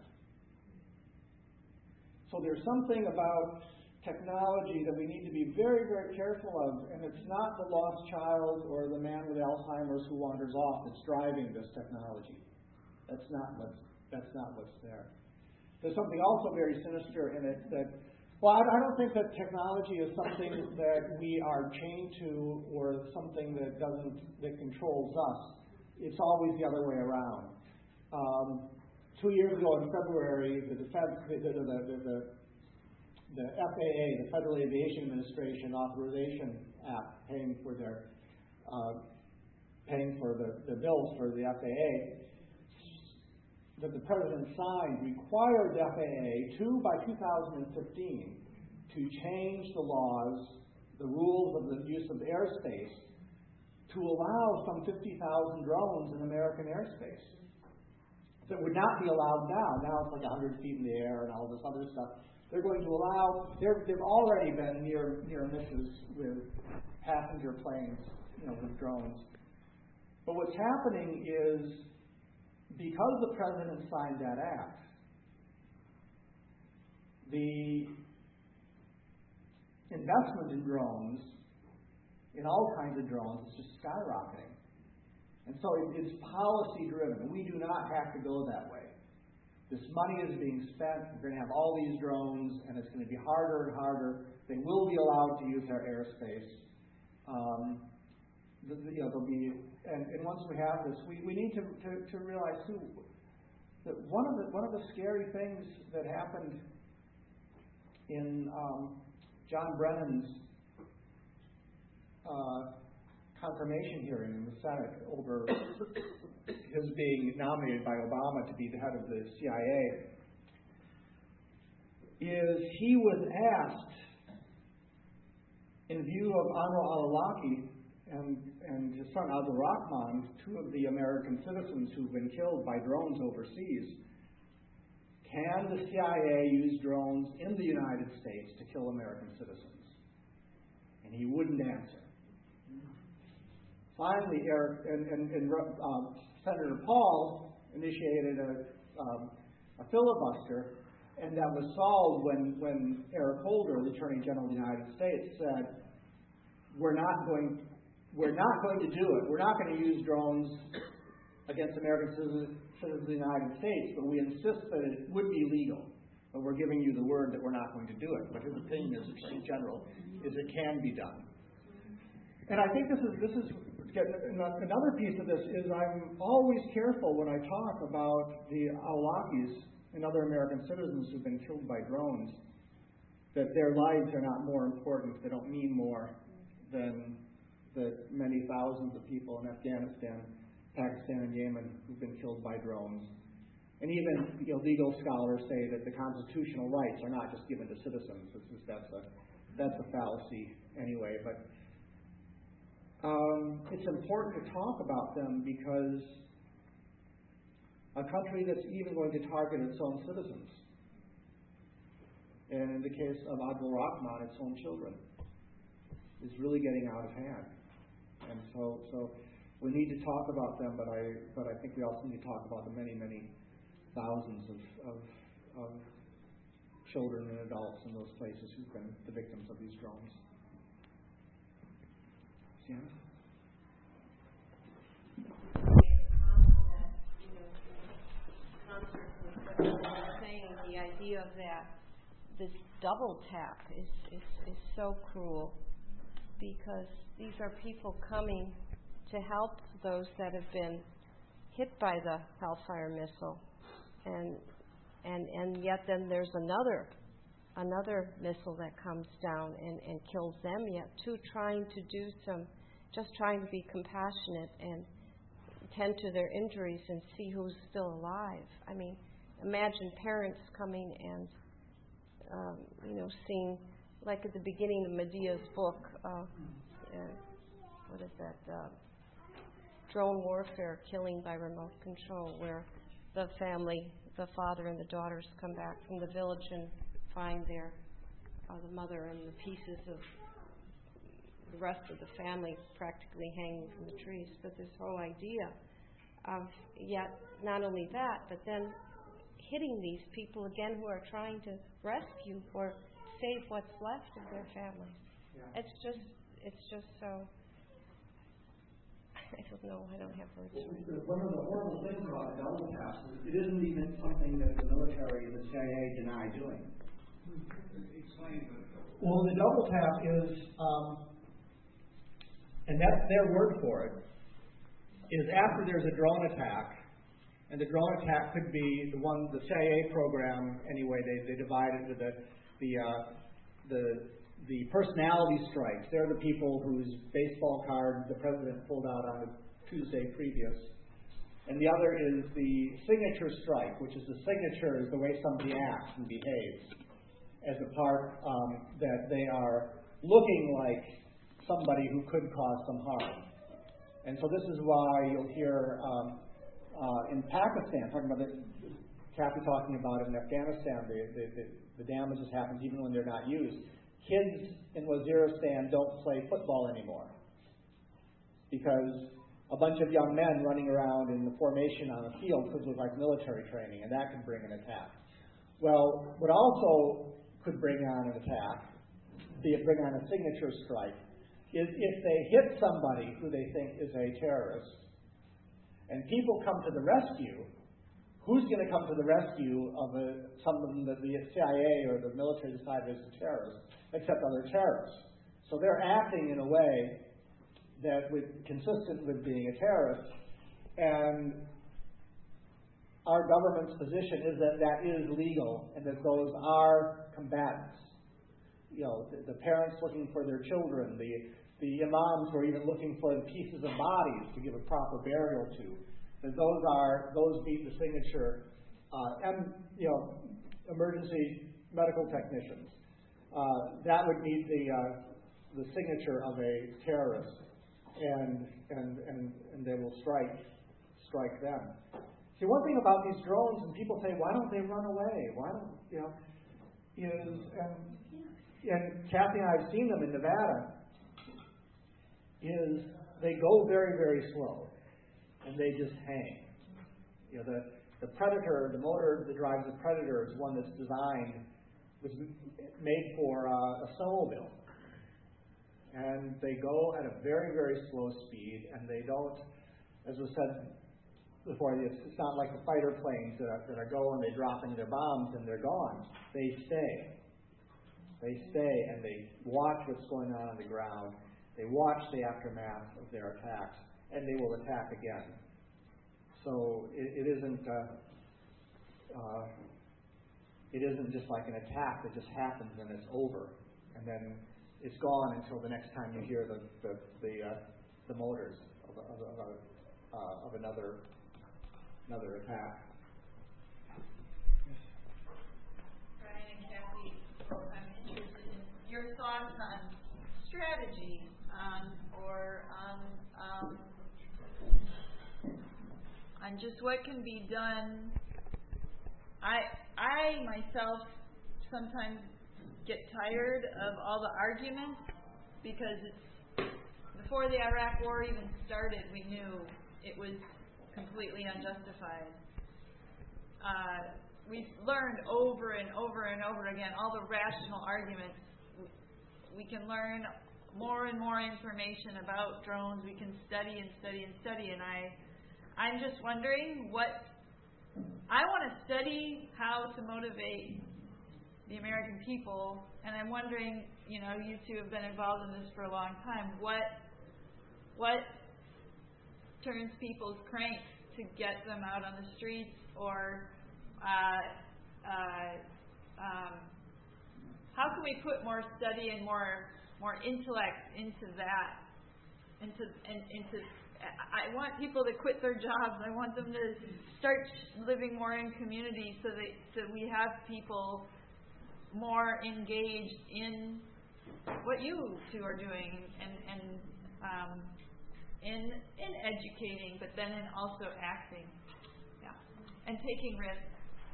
So there's something about technology that we need to be very, very careful of, and it's not the lost child or the man with Alzheimer's who wanders off that's driving this technology. That's not what's there. There's something also very sinister in it that, well, I don't think that technology is something that we are chained to or something that controls us. It's always the other way around. 2 years ago in February, the FAA, the Federal Aviation Administration Authorization Act, paying for their paying for the bills for the FAA, that the president signed required the FAA by 2015 to change the laws, the rules of the use of airspace, to allow some 50,000 drones in American airspace that would not be allowed now. Now it's like 100 feet in the air and all this other stuff. They're going to allow. They've already been near misses with passenger planes, with drones. But what's happening is, because the president signed that act, the investment in drones, in all kinds of drones, is just skyrocketing. And so it's policy driven. We do not have to go that way. This money is being spent. We're going to have all these drones, and it's going to be harder and harder. They will be allowed to use our airspace. There'll be, and once we have this, we need to realize too that one of the scary things that happened in John Brennan's confirmation hearing in the Senate over his being nominated by Obama to be the head of the CIA is he was asked, in view of Anwar al-Awlaki and his son Abdul Rahman, two of the American citizens who've been killed by drones overseas, can the CIA use drones in the United States to kill American citizens? And he wouldn't answer. Finally, Senator Paul initiated a filibuster, and that was solved when Eric Holder, the Attorney General of the United States, said, we're not going to do it. We're not going to use drones against American citizens of the United States, but we insist that it would be legal. But we're giving you the word that we're not going to do it. But his opinion as Attorney General is it can be done. And I think this is another piece of this is I'm always careful when I talk about the Awlakis and other American citizens who've been killed by drones, that their lives are not more important. They don't mean more than the many thousands of people in Afghanistan, Pakistan, and Yemen who've been killed by drones. And even legal scholars say that the constitutional rights are not just given to citizens. That's a fallacy anyway. But it's important to talk about them because a country that's even going to target its own citizens, and in the case of Abdul Rahman, its own children, is really getting out of hand. And so we need to talk about them, but I think we also need to talk about the many, many thousands of children and adults in those places who've been the victims of these drones. Yeah. Saying the idea of this double tap is so cruel, because these are people coming to help those that have been hit by the Hellfire missile, and yet then there's another missile that comes down and kills them, yet too trying to be compassionate and tend to their injuries and see who's still alive. I mean, imagine parents coming and seeing, like at the beginning of Medea's book, what is that? Drone warfare, killing by remote control, where the family, the father and the daughters, come back from the village and find the mother and the pieces of the rest of the family practically hanging from the trees. But this whole idea of, yet not only that, but then hitting these people again who are trying to rescue or save what's left of their families. Yeah. It's just so, I don't know, I don't have words for it. One of the horrible things about the double tap is it isn't even something that the military and the CIA deny doing. Explain that. Well, the double tap is, and that's their word for it, is after there's a drone attack, and the drone attack could be the CIA program anyway. They divide it into the personality strikes. They're the people whose baseball card the president pulled out on the Tuesday previous. And the other is the signature strike, which is the signature is the way somebody acts and behaves as a part that they are looking like somebody who could cause some harm. And so this is why you'll hear in Pakistan, Kathy talking about it in Afghanistan, the damages happens even when they're not used. Kids in Waziristan don't play football anymore because a bunch of young men running around in the formation on the field could look like military training, and that could bring an attack. Well, what also could bring on an attack, bring on a signature strike, is if they hit somebody who they think is a terrorist, and people come to the rescue. Who's going to come to the rescue of someone that the CIA or the military decided is a terrorist, except other terrorists? So they're acting in a way that would consistent with being a terrorist, and our government's position is that that is legal and that those are combatants. You know, the parents looking for their children, the imams who are even looking for the pieces of bodies to give a proper burial to. That those meet the signature, and emergency medical technicians. That would meet the signature of a terrorist, and they will strike them. See, one thing about these drones, and people say, why don't they run away? Why don't and Kathy and I have seen them in Nevada. Is they go very, very slow. And they just hang. The Predator, the motor that drives the Predator is one that's was made for a snowmobile. And they go at a very, very slow speed, and they don't, as was said before, it's not like the fighter planes that are going, they drop in their bombs, and they're gone. They stay. They stay, and they watch what's going on the ground. They watch the aftermath of their attacks. And they will attack again. So it isn't just like an attack that just happens and it's over, and then it's gone until the next time you hear the motors of another attack. Brian and Kathy, I'm interested in your thoughts on strategy on just what can be done. I myself sometimes get tired of all the arguments because before the Iraq War even started, we knew it was completely unjustified. We've learned over and over and over again all the rational arguments. We can learn more and more information about drones. We can study and study and study, and I'm just wondering I want to study how to motivate the American people, and I'm wondering, you two have been involved in this for a long time, what turns people's cranks to get them out on the streets, or how can we put more study and more intellect into that? I want people to quit their jobs. I want them to start living more in community, so we have people more engaged in what you two are doing, and in educating, but then in also acting, and taking risks.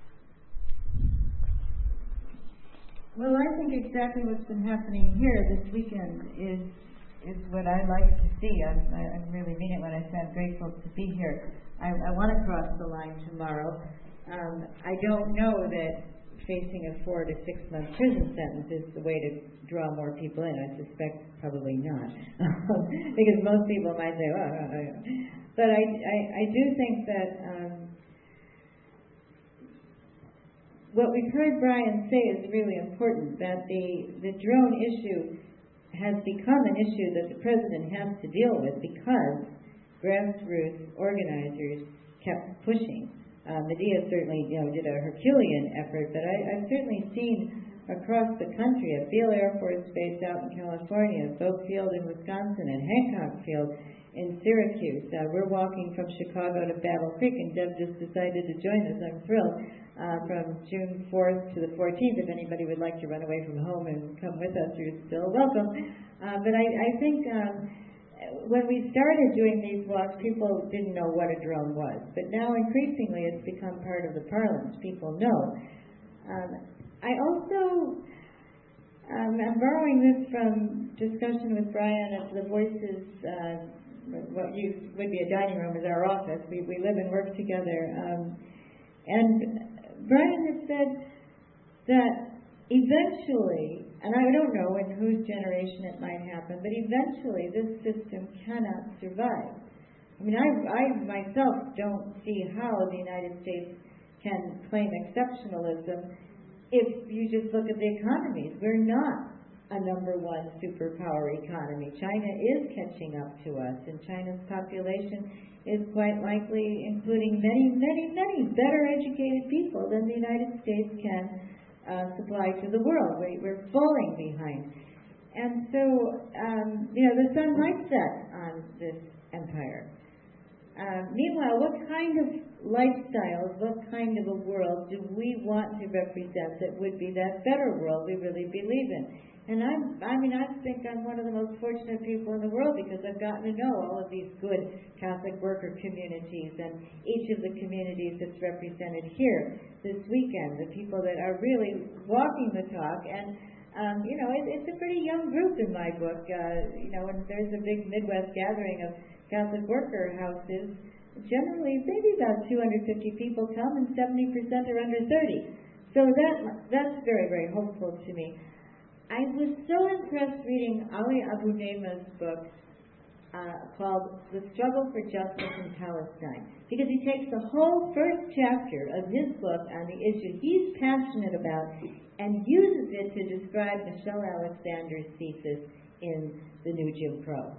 Well, I think exactly what's been happening here this weekend is what I like to see. I really mean it when I say I'm grateful to be here. I want to cross the line tomorrow. I don't know that facing a 4 to 6 month prison sentence is the way to draw more people in. I suspect probably not, because most people might say, but I do think that what we've heard Brian say is really important, that the drone issue has become an issue that the president has to deal with because grassroots organizers kept pushing. Medea certainly did a Herculean effort, but I've certainly seen across the country, at Beale Air Force Base out in California, Bogue Field in Wisconsin, and Hancock Field in Syracuse. We're walking from Chicago to Battle Creek, and Deb just decided to join us. I'm thrilled. From June 4th to the 14th, if anybody would like to run away from home and come with us, you're still welcome. But I think when we started doing these walks, people didn't know what a drone was. But now, increasingly, it's become part of the parlance. People know. I also am borrowing this from discussion with Brian at the Voices. What would be a dining room is our office. We live and work together. And Brian has said that eventually, and I don't know in whose generation it might happen, but eventually this system cannot survive. I mean, I myself don't see how the United States can claim exceptionalism if you just look at the economies. We're not a number one superpower economy. China is catching up to us, and China's population is quite likely including many, many, many better educated people than the United States can supply to the world. We're falling behind. And so, the sun might set on this empire. Meanwhile, what kind of lifestyles, what kind of a world do we want to represent that would be that better world we really believe in? And I think I'm one of the most fortunate people in the world because I've gotten to know all of these good Catholic worker communities and each of the communities that's represented here this weekend, the people that are really walking the talk. And, it's a pretty young group in my book. When there's a big Midwest gathering of Catholic worker houses, generally maybe about 250 people come and 70% are under 30. So that's very, very hopeful to me. I was so impressed reading Ali Abu Neima's book called The Struggle for Justice in Palestine, because he takes the whole first chapter of his book on the issue he's passionate about and uses it to describe Michelle Alexander's thesis in The New Jim Crow.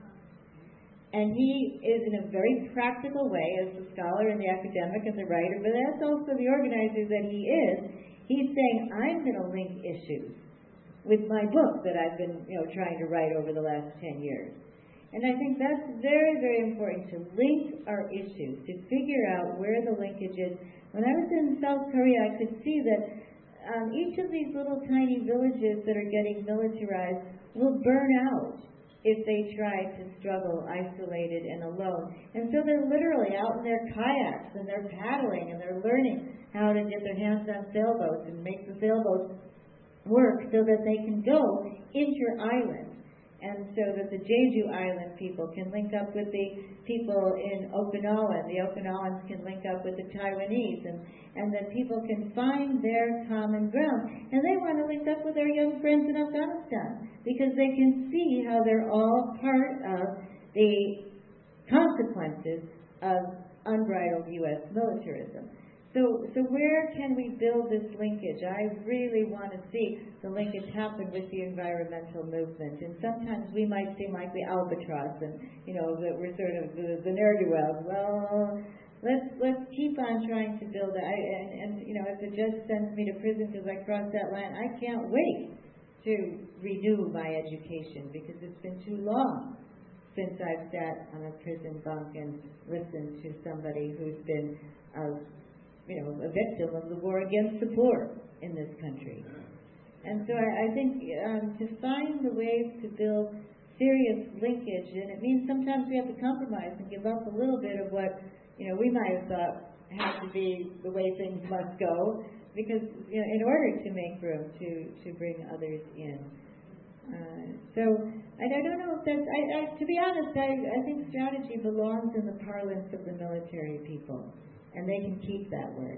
And he is, in a very practical way, as the scholar and the academic and the writer, but that's also the organizer that he is, he's saying, I'm going to link issues with my book that I've been, trying to write over the last 10 years. And I think that's very, very important, to link our issues, to figure out where the linkage is. When I was in South Korea, I could see that each of these little tiny villages that are getting militarized will burn out if they try to struggle isolated and alone. And so they're literally out in their kayaks, and they're paddling, and they're learning how to get their hands on sailboats and make the sailboats work so that they can go inter-island, and so that the Jeju Island people can link up with the people in Okinawa, and the Okinawans can link up with the Taiwanese, and that people can find their common ground. And they want to link up with their young friends in Afghanistan because they can see how they're all part of the consequences of unbridled U.S. militarism. So where can we build this linkage? I really want to see the linkage happen with the environmental movement. And sometimes we might seem like the albatross, and that we're sort of the ne'er-do-wells. Well, let's keep on trying to build that. And if the judge sends me to prison because I crossed that line, I can't wait to renew my education because it's been too long since I've sat on a prison bunk and listened to somebody who's been a victim of the war against the poor in this country. And so I think to find the ways to build serious linkage, and it means sometimes we have to compromise and give up a little bit of what, we might have thought had to be the way things must go, because, in order to make room to bring others in. So I don't know if that's, to be honest, I think strategy belongs in the parlance of the military people. And they can keep that word.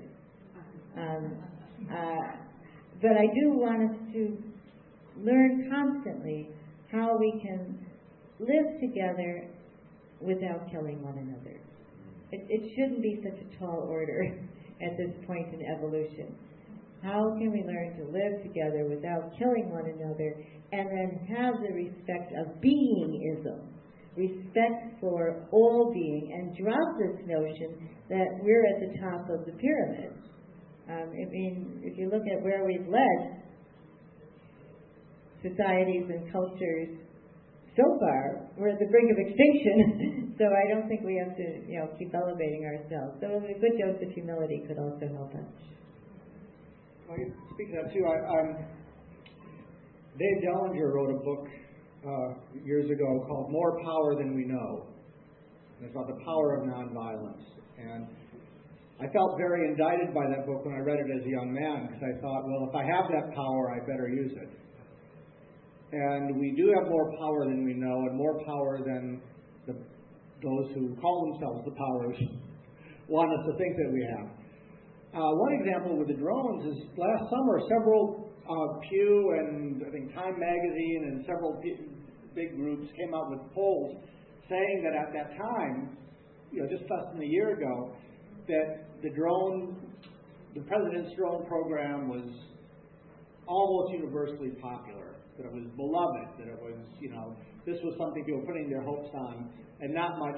But I do want us to learn constantly how we can live together without killing one another. It shouldn't be such a tall order at this point in evolution. How can we learn to live together without killing one another and then have the respect of beingism? Respect for all being, and drop this notion that we're at the top of the pyramid. If you look at where we've led, societies and cultures, so far, we're at the brink of extinction. So I don't think we have to, keep elevating ourselves. So a good dose of humility could also help us. I can speak to that too. Dave Dellinger wrote a book years ago called More Power Than We Know. And it's about the power of nonviolence. And I felt very indicted by that book when I read it as a young man, because I thought, well, if I have that power, I better use it. And we do have more power than we know, and more power than those who call themselves the powers want us to think that we have. One example with the drones is last summer, several Pew and I think Time Magazine and several big groups came out with polls saying that at that time, just less than a year ago, that the president's drone program was almost universally popular, that it was beloved, that it was, this was something people were putting their hopes on, and not much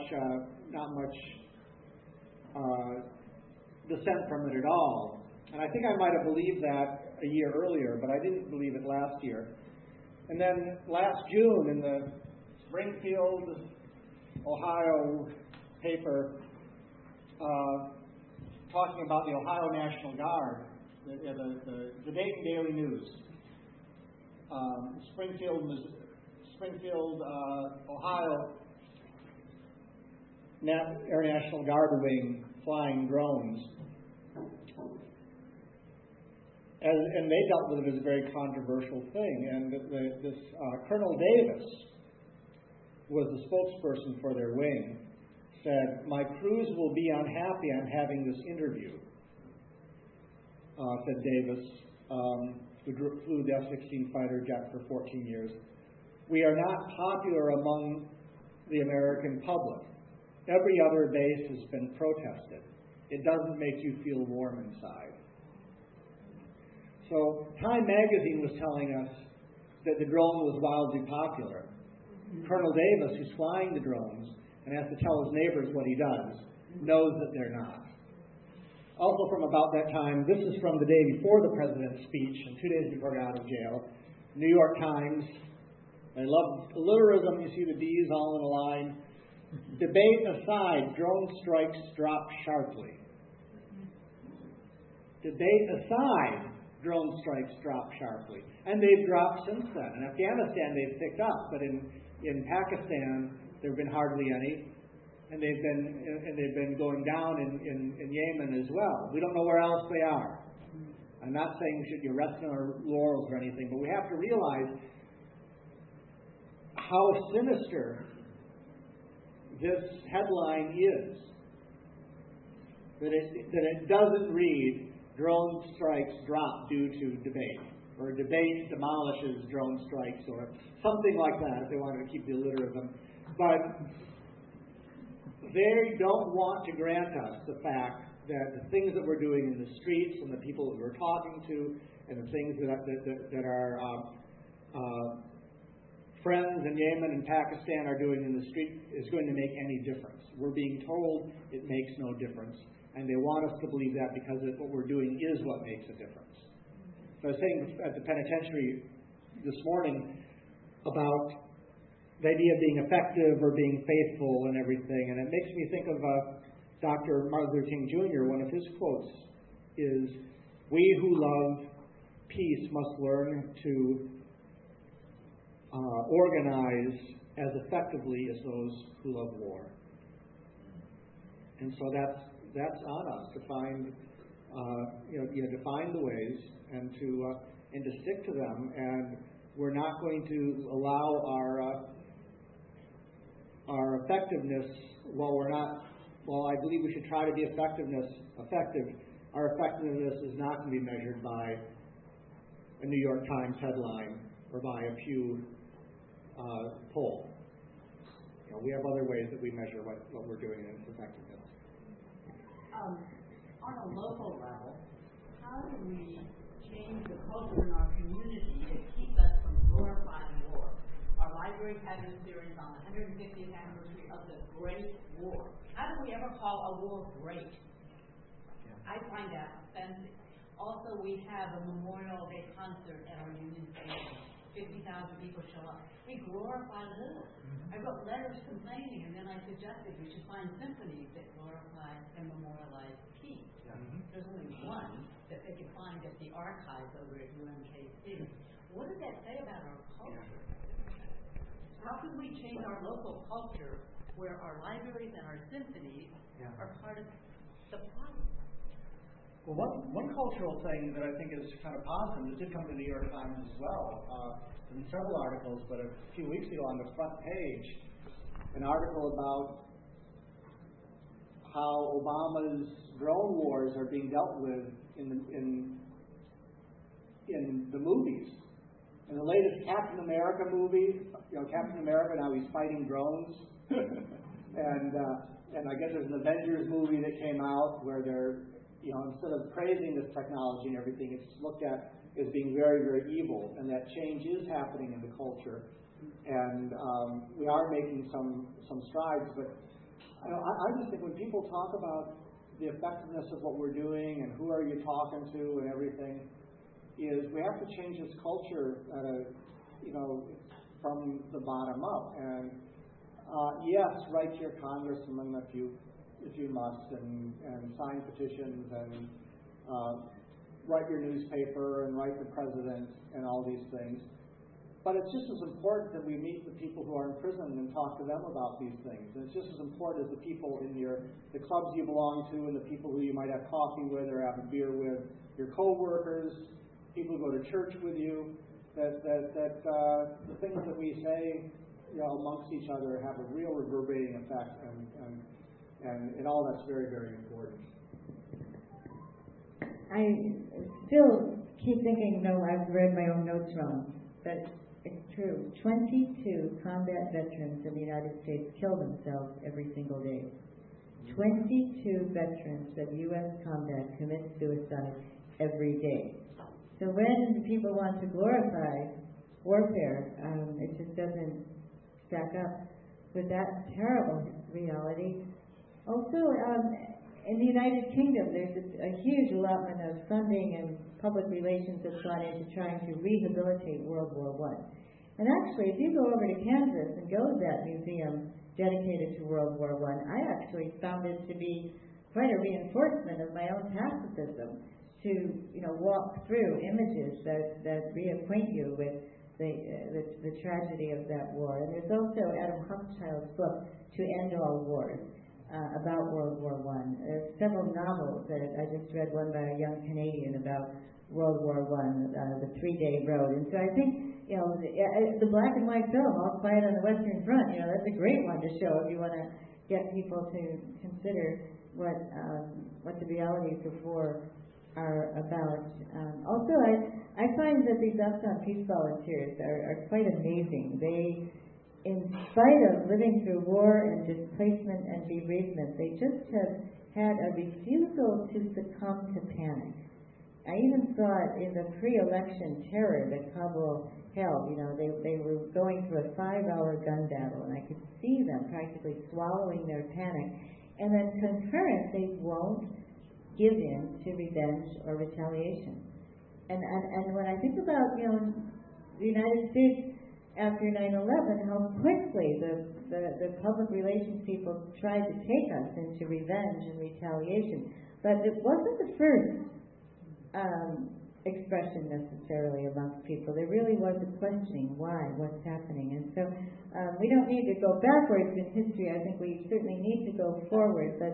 dissent from it at all. And I think I might have believed that a year earlier, but I didn't believe it last year. And then last June, in the Springfield, Ohio paper, talking about the Ohio National Guard, the Dayton Daily News, Springfield, Ohio Air National Guard Wing flying drones. And they dealt with it as a very controversial thing. And this Colonel Davis was the spokesperson for their wing, said, "My crews will be unhappy I'm having this interview," said Davis, who flew the F-16 fighter jet for 14 years. "We are not popular among the American public. Every other base has been protested. It doesn't make you feel warm inside." So Time Magazine was telling us that the drone was wildly popular. Colonel Davis, who's flying the drones and has to tell his neighbors what he does, knows that they're not. Also from about that time, this is from the day before the president's speech and 2 days before he got out of jail, New York Times. I love alliterism. You see the D's all in a line. "Debate aside, drone strikes drop sharply." Debate aside, drone strikes drop sharply. And they've dropped since then. In Afghanistan, they've picked up, but in Pakistan, there have been hardly any. And they've been going down in Yemen as well. We don't know where else they are. I'm not saying we should rest on our laurels or anything, but we have to realize how sinister this headline is. That it doesn't read, "Drone strikes drop due to debate," or "Debate demolishes drone strikes," or something like that, if they wanted to keep the alliterism. But they don't want to grant us the fact that the things that we're doing in the streets and the people that we're talking to and the things that our friends in Yemen and Pakistan are doing in the street is going to make any difference. We're being told it makes no difference, and they want us to believe that because what we're doing is what makes a difference. So I was saying at the penitentiary this morning about the idea of being effective or being faithful and everything, and it makes me think of Dr. Martin Luther King Jr. One of his quotes is, "We who love peace must learn to organize as effectively as those who love war." And so that's on us to find, to find the ways and to stick to them. And we're not going to allow our effectiveness, while I believe we should try to be effective, our effectiveness is not going to be measured by a New York Times headline or by a Pew poll. We have other ways that we measure what we're doing in its effectiveness. On a local level, how do we change the culture in our community to keep us from glorifying war? Our libraries have a series on the 150th anniversary of the Great War. How do we ever call a war great? I find that offensive. Also, we have a Memorial Day concert at our Union Station. 50,000 2,000 people show up. We glorify little. I wrote letters complaining, and then I suggested we should find symphonies that glorify and memorialize peace. There's only one that they can find at the archives over at UMKC. What does that say about our culture? How can we change our local culture where our libraries and our symphonies are part of the problem? Well, one cultural thing that I think is kind of positive, it did come to the New York Times as well, in several articles, but a few weeks ago on the front page, an article about how Obama's drone wars are being dealt with in the movies. In the latest Captain America movie, Captain America, now he's fighting drones. and I guess there's an Avengers movie that came out where they're, instead of praising this technology and everything, it's looked at as being very, very evil. And that change is happening in the culture. And we are making some strides. But I just think when people talk about the effectiveness of what we're doing and who are you talking to and everything, is we have to change this culture at from the bottom up. And yes, write to your congressman if you must, and sign petitions, and write your newspaper and write the president and all these things. But it's just as important that we meet the people who are in prison and talk to them about these things. And it's just as important as the people in the clubs you belong to and the people who you might have coffee with or have a beer with, your co-workers, people who go to church with you, that the things that we say amongst each other have a real reverberating effect, and all that's very, very important. I still keep thinking, I've read my own notes wrong, but it's true. 22 combat veterans in the United States kill themselves every single day. 22 veterans of U.S. combat commit suicide every day. So when people want to glorify warfare, it just doesn't stack up with that terrible reality. Also, in the United Kingdom, there's a huge allotment of funding and public relations that's gone into trying to rehabilitate World War I. And actually, if you go over to Kansas and go to that museum dedicated to World War I actually found it to be quite a reinforcement of my own pacifism to walk through images that reacquaint you with the tragedy of that war. And there's also Adam Hochschild's book, To End All Wars, about World War I. There's several novels that I just read, one by a young Canadian about World War I, The 3-Day Road. And so I think, the black and white film, All Quiet on the Western Front, that's a great one to show if you want to get people to consider what the realities of war are about. Also, I find that these Afghan peace volunteers are quite amazing. They, in spite of living through war and displacement and bereavement, they just have had a refusal to succumb to panic. I even saw it in the pre-election terror that Kabul held. They were going through a 5-hour gun battle, and I could see them practically swallowing their panic. And then concurrent, they won't give in to revenge or retaliation. And when I think about, the United States after 9/11, how quickly the public relations people tried to take us into revenge and retaliation. But it wasn't the first expression necessarily amongst people. There really was a questioning why, what's happening. And so we don't need to go backwards in history. I think we certainly need to go forward. But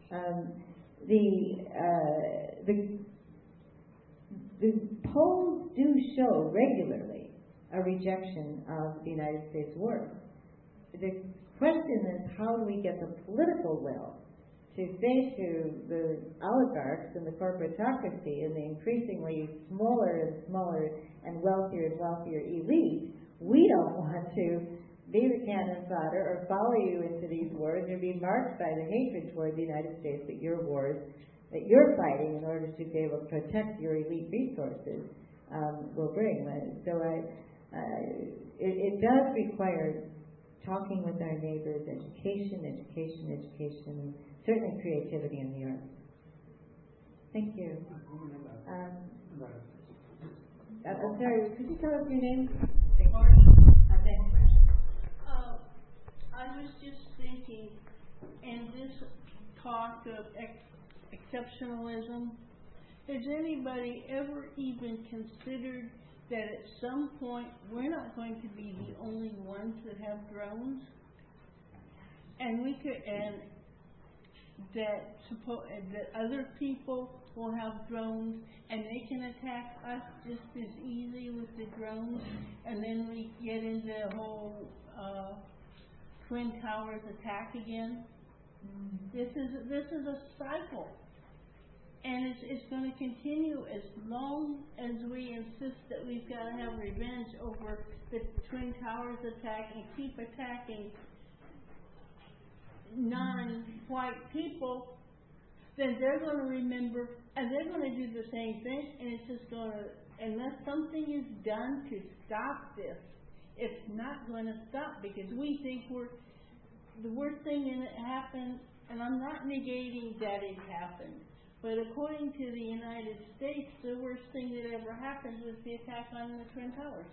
the polls do show regularly a rejection of the United States war. The question is, how do we get the political will to say to the oligarchs and the corporatocracy and the increasingly smaller and smaller and wealthier elite, we don't want to be the cannon fodder or follow you into these wars or be marked by the hatred toward the United States that your wars, that you're fighting in order to be able to protect your elite resources will bring. So it does require talking with our neighbors, education, and certainly creativity in the arts. Thank you. I'm sorry, could you tell us your name? Thank you. Thanks, Marcia. I was just thinking, in this talk of exceptionalism, has anybody ever even considered that at some point we're not going to be the only ones that have drones? And that other people will have drones and they can attack us just as easy with the drones, and then we get into the whole Twin Towers attack again. This is a cycle, and it's going to continue as long as we insist that we've got to have revenge over the Twin Towers attack and keep attacking non-white people. Then they're going to remember, and they're going to do the same thing, and it's just going to, unless something is done to stop this, it's not going to stop, because we think the worst thing that happened, and I'm not negating that it happened, but according to the United States, the worst thing that ever happened was the attack on the Twin Towers.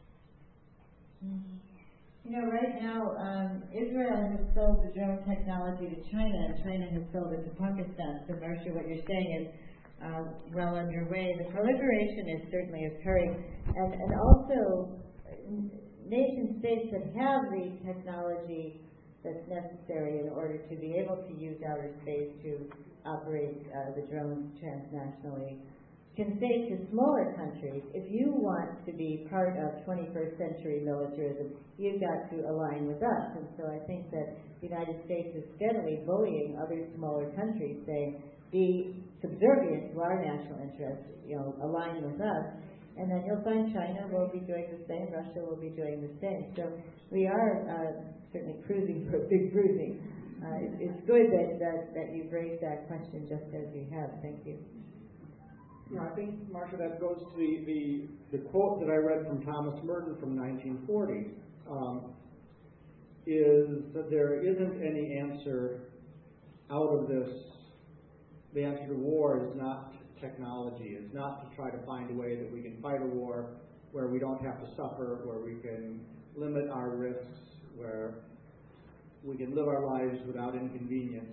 You know, right now, Israel has sold the drone technology to China, and China has sold it to Pakistan. So, Marcia, what you're saying is well underway. The proliferation is certainly occurring. And also, nation states that have the technology that's necessary in order to be able to use outer space to operate the drones transnationally can say to smaller countries, if you want to be part of 21st century militarism, you've got to align with us. And so I think that the United States is steadily bullying other smaller countries, saying, be subservient to our national interests, align with us. And then you'll find China will be doing the same, Russia will be doing the same. So we are certainly cruising for a big bruising. It's good that you've raised that question just as you have. Thank you. Yeah, I think, Marcia, that goes to the quote that I read from Thomas Merton from 1940, is that there isn't any answer out of this. The answer to war is not technology. It's not to try to find a way that we can fight a war where we don't have to suffer, where we can limit our risks, where we can live our lives without inconvenience,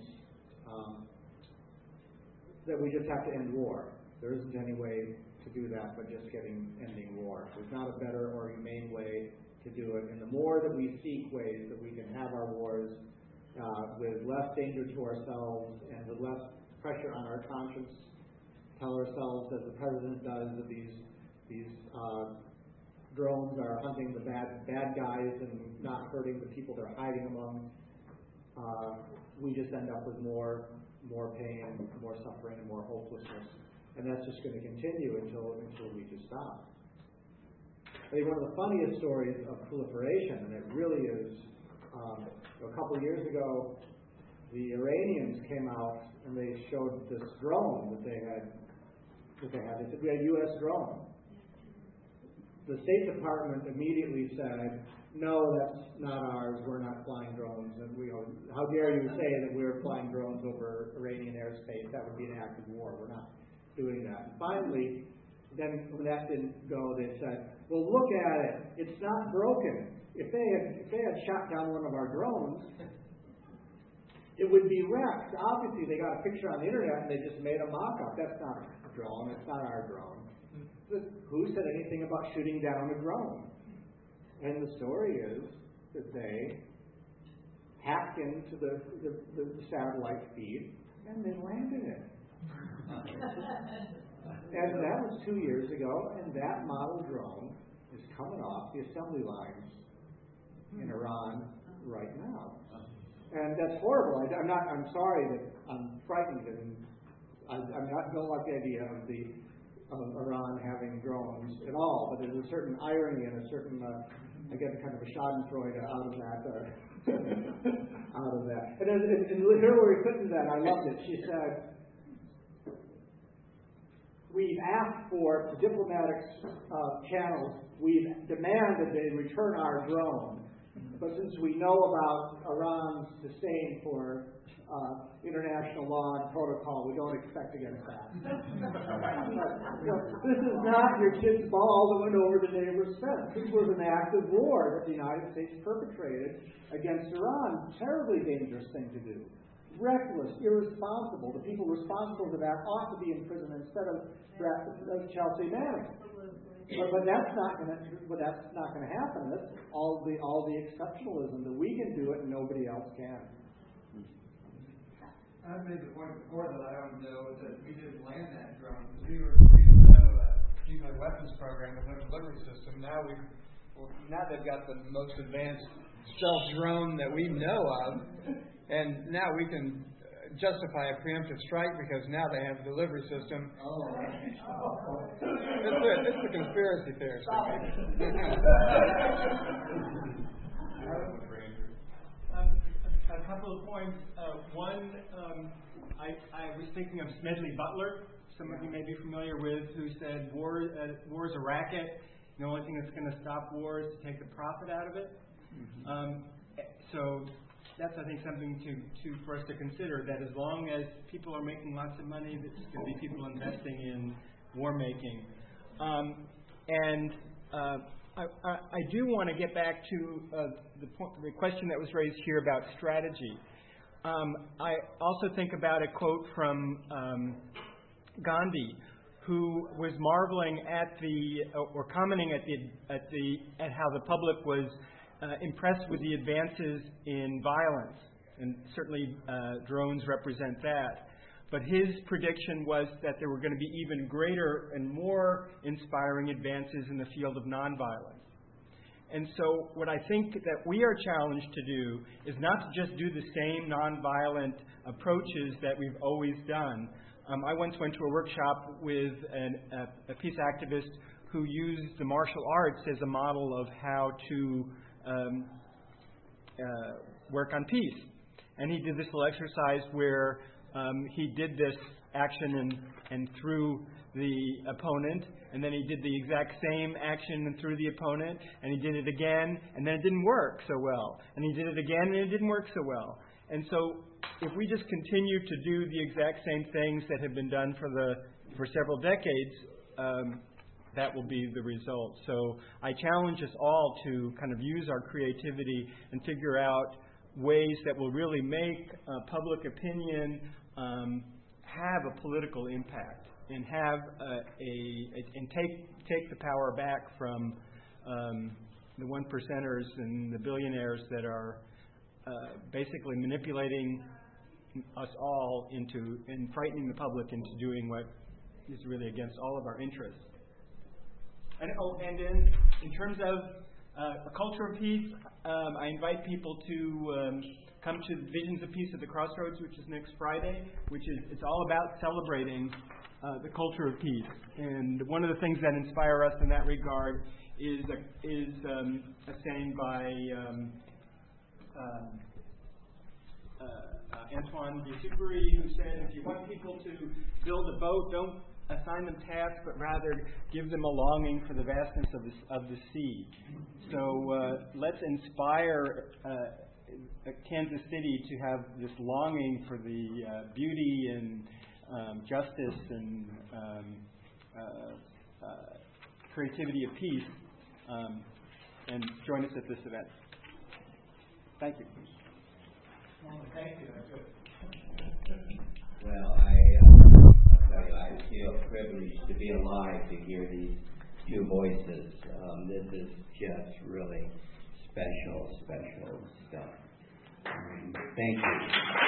that we just have to end war. There isn't any way to do that but just ending war. There's not a better or humane way to do it. And the more that we seek ways that we can have our wars with less danger to ourselves and with less pressure on our conscience, tell ourselves, as the President does, that these drones are hunting the bad guys and not hurting the people they're hiding among, we just end up with more pain, more suffering, and more hopelessness. And that's just going to continue until we just stop. I think one of the funniest stories of proliferation, and it really is, a couple of years ago, the Iranians came out and they showed this drone that they had. They said, we had a U.S. drone. The State Department immediately said, no, that's not ours. We're not flying drones. And how dare you say that we're flying drones over Iranian airspace? That would be an act of war. We're not doing that. And finally, then when that didn't go, they said, well, look at it. It's not broken. If they had shot down one of our drones, it would be wrecked. Obviously, they got a picture on the internet and they just made a mock-up. That's not a drone. It's not our drone. But who said anything about shooting down a drone? And the story is that they hacked into the satellite feed and they landed it. And that was 2 years ago, and that model drone is coming off the assembly lines in Iran right now. And that's horrible. I'm sorry that I'm frightened, and I don't like the idea of Iran having drones at all. But there's a certain irony and a certain I get kind of a schadenfreude out of that. Out of that. And Hillary Clinton said, I loved it. She said, we've asked for the diplomatic channels, we've demanded they return our drone. But since we know about Iran's disdain for international law and protocol, we don't expect to get it back. This is not your kid's ball that went over the neighbor's fence. This was an act of war that the United States perpetrated against Iran. Terribly dangerous thing to do. Reckless, irresponsible. The people responsible for that ought to be in prison instead of Chelsea Manning. But that's not going to happen. That's all the exceptionalism that we can do it and nobody else can. I've made the point before that I don't know that we didn't land that drone because we were a nuclear weapons program with no delivery system. Now they've got the most advanced stealth drone that we know of, and now we can justify a preemptive strike because now they have a delivery system. Oh. It's a conspiracy theory. A couple of points. One, I was thinking of Smedley Butler, some of you may be familiar with, who said war is a racket. The only thing that's going to stop war is to take the profit out of it. Mm-hmm. So that's, I think, something for us to consider, that as long as people are making lots of money, there's going to be people investing in war making. I do want to get back to the question that was raised here about strategy. I also think about a quote from Gandhi, who was marveling at or commenting at how the public was impressed with the advances in violence, and certainly drones represent that. But his prediction was that there were going to be even greater and more inspiring advances in the field of nonviolence. And so what I think that we are challenged to do is not to just do the same nonviolent approaches that we've always done. I once went to a workshop with a peace activist who used the martial arts as a model of how to work on peace. And he did this little exercise where he did this action and threw the opponent, and then he did the exact same action and threw the opponent, and he did it again, and then it didn't work so well. And he did it again, and it didn't work so well. And so if we just continue to do the exact same things that have been done for several decades, that will be the result. So I challenge us all to kind of use our creativity and figure out ways that will really make public opinion have a political impact and have and take the power back from the 1%ers and the billionaires that are basically manipulating us all and frightening the public into doing what is really against all of our interests. And then in terms of a culture of peace, I invite people to come to Visions of Peace at the Crossroads, which is next Friday, it's all about celebrating the culture of peace. And one of the things that inspire us in that regard is a saying by Antoine de Exupéry, who said, if you want people to build a boat, don't assign them tasks, but rather give them a longing for the vastness of the sea. So let's inspire Kansas City to have this longing for the beauty and justice and creativity of peace, and join us at this event. Thank you. Thank you. That's good. Well, I feel privileged to be alive to hear these two voices. This is just really special stuff. Thank you.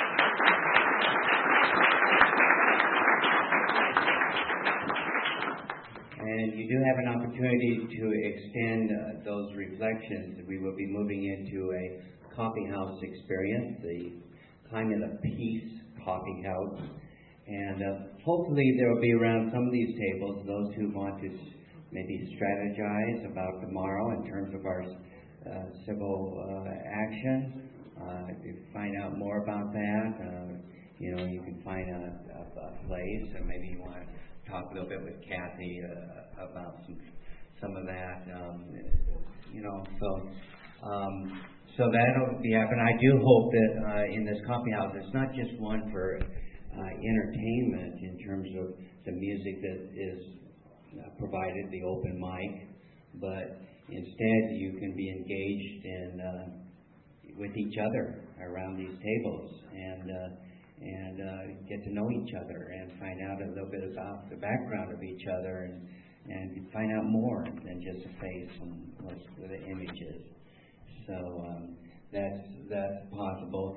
And you do have an opportunity to extend those reflections. We will be moving into a coffee house experience, the Climate of Peace Coffee House. And hopefully there will be around some of these tables those who want to maybe strategize about tomorrow in terms of our civil action. If you find out more about that, you can find a place, and maybe you want to talk a little bit with Kathy about some of that. So that'll be happening. I do hope that in this coffee house, it's not just one for entertainment in terms of the music that is provided, the open mic, but instead you can be engaged with each other around these tables and get to know each other and find out a little bit about the background of each other and find out more than just a face and the images. So that's possible.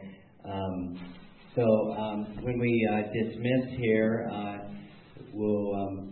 When we dismiss here, we'll.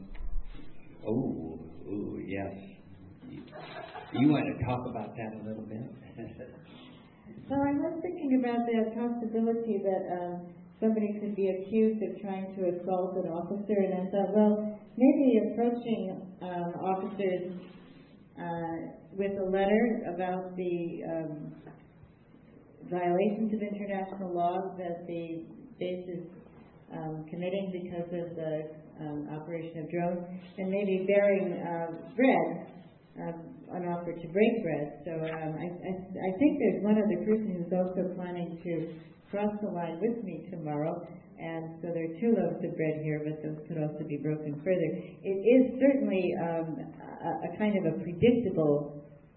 Yes. You want to talk about that a little bit? So I was thinking about the possibility that somebody could be accused of trying to assault an officer, and I thought, well, maybe approaching officers with a letter about the violations of international law that the base is committing because of the operation of drones, and maybe bearing bread, an offer to break bread. So I think there's one other person who's also planning to cross the line with me tomorrow, and so there are 2 loaves of bread here, but those could also be broken further. It is certainly a kind of a predictable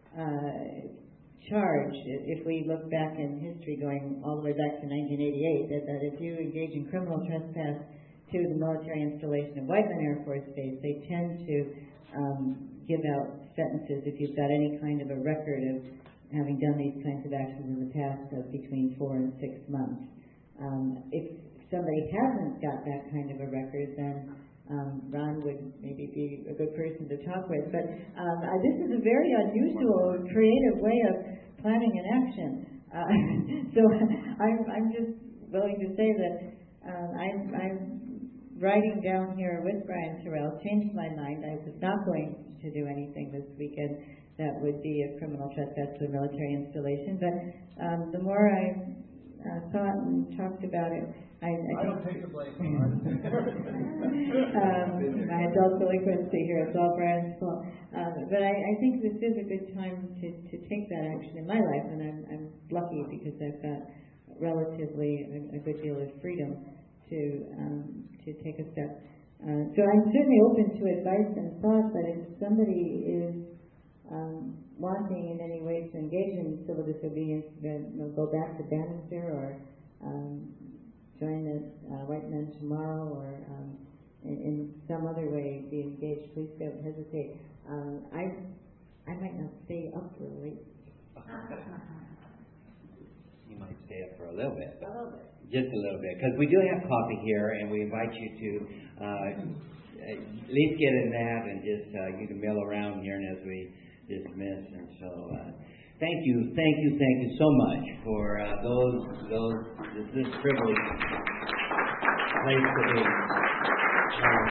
charge, if we look back in history, going all the way back to 1988, that if you engage in criminal trespass to the military installation of Whiteman Air Force Base, they tend to give out sentences if you've got any kind of a record of having done these kinds of actions in the past of between 4 and 6 months. If somebody hasn't got that kind of a record, then Ron would maybe be a good person to talk with. But this is a very unusual, creative way of planning an action. So I'm just willing to say that I'm writing down here with Brian Terrell, changed my mind. I was not going to do anything this weekend that would be a criminal trespass to a military installation. But the more I thought and talked about it, I don't take the blame. My adult delinquency here, it's all Brian's fault. But I think this is a good time to take that action in my life, and I'm lucky because I've got relatively a good deal of freedom to take a step. So I'm certainly open to advice and thought, but if somebody is wanting in any way to engage in civil disobedience, then go back to Bannister or join the White Men tomorrow, or in some other way be engaged, please don't hesitate. I might not stay up real late. You might stay up for a little bit. Just a little bit, because we do have coffee here, and we invite you to at least get in that, and just you can mill around here as we dismiss. And so, thank you so much for this privileged place to be.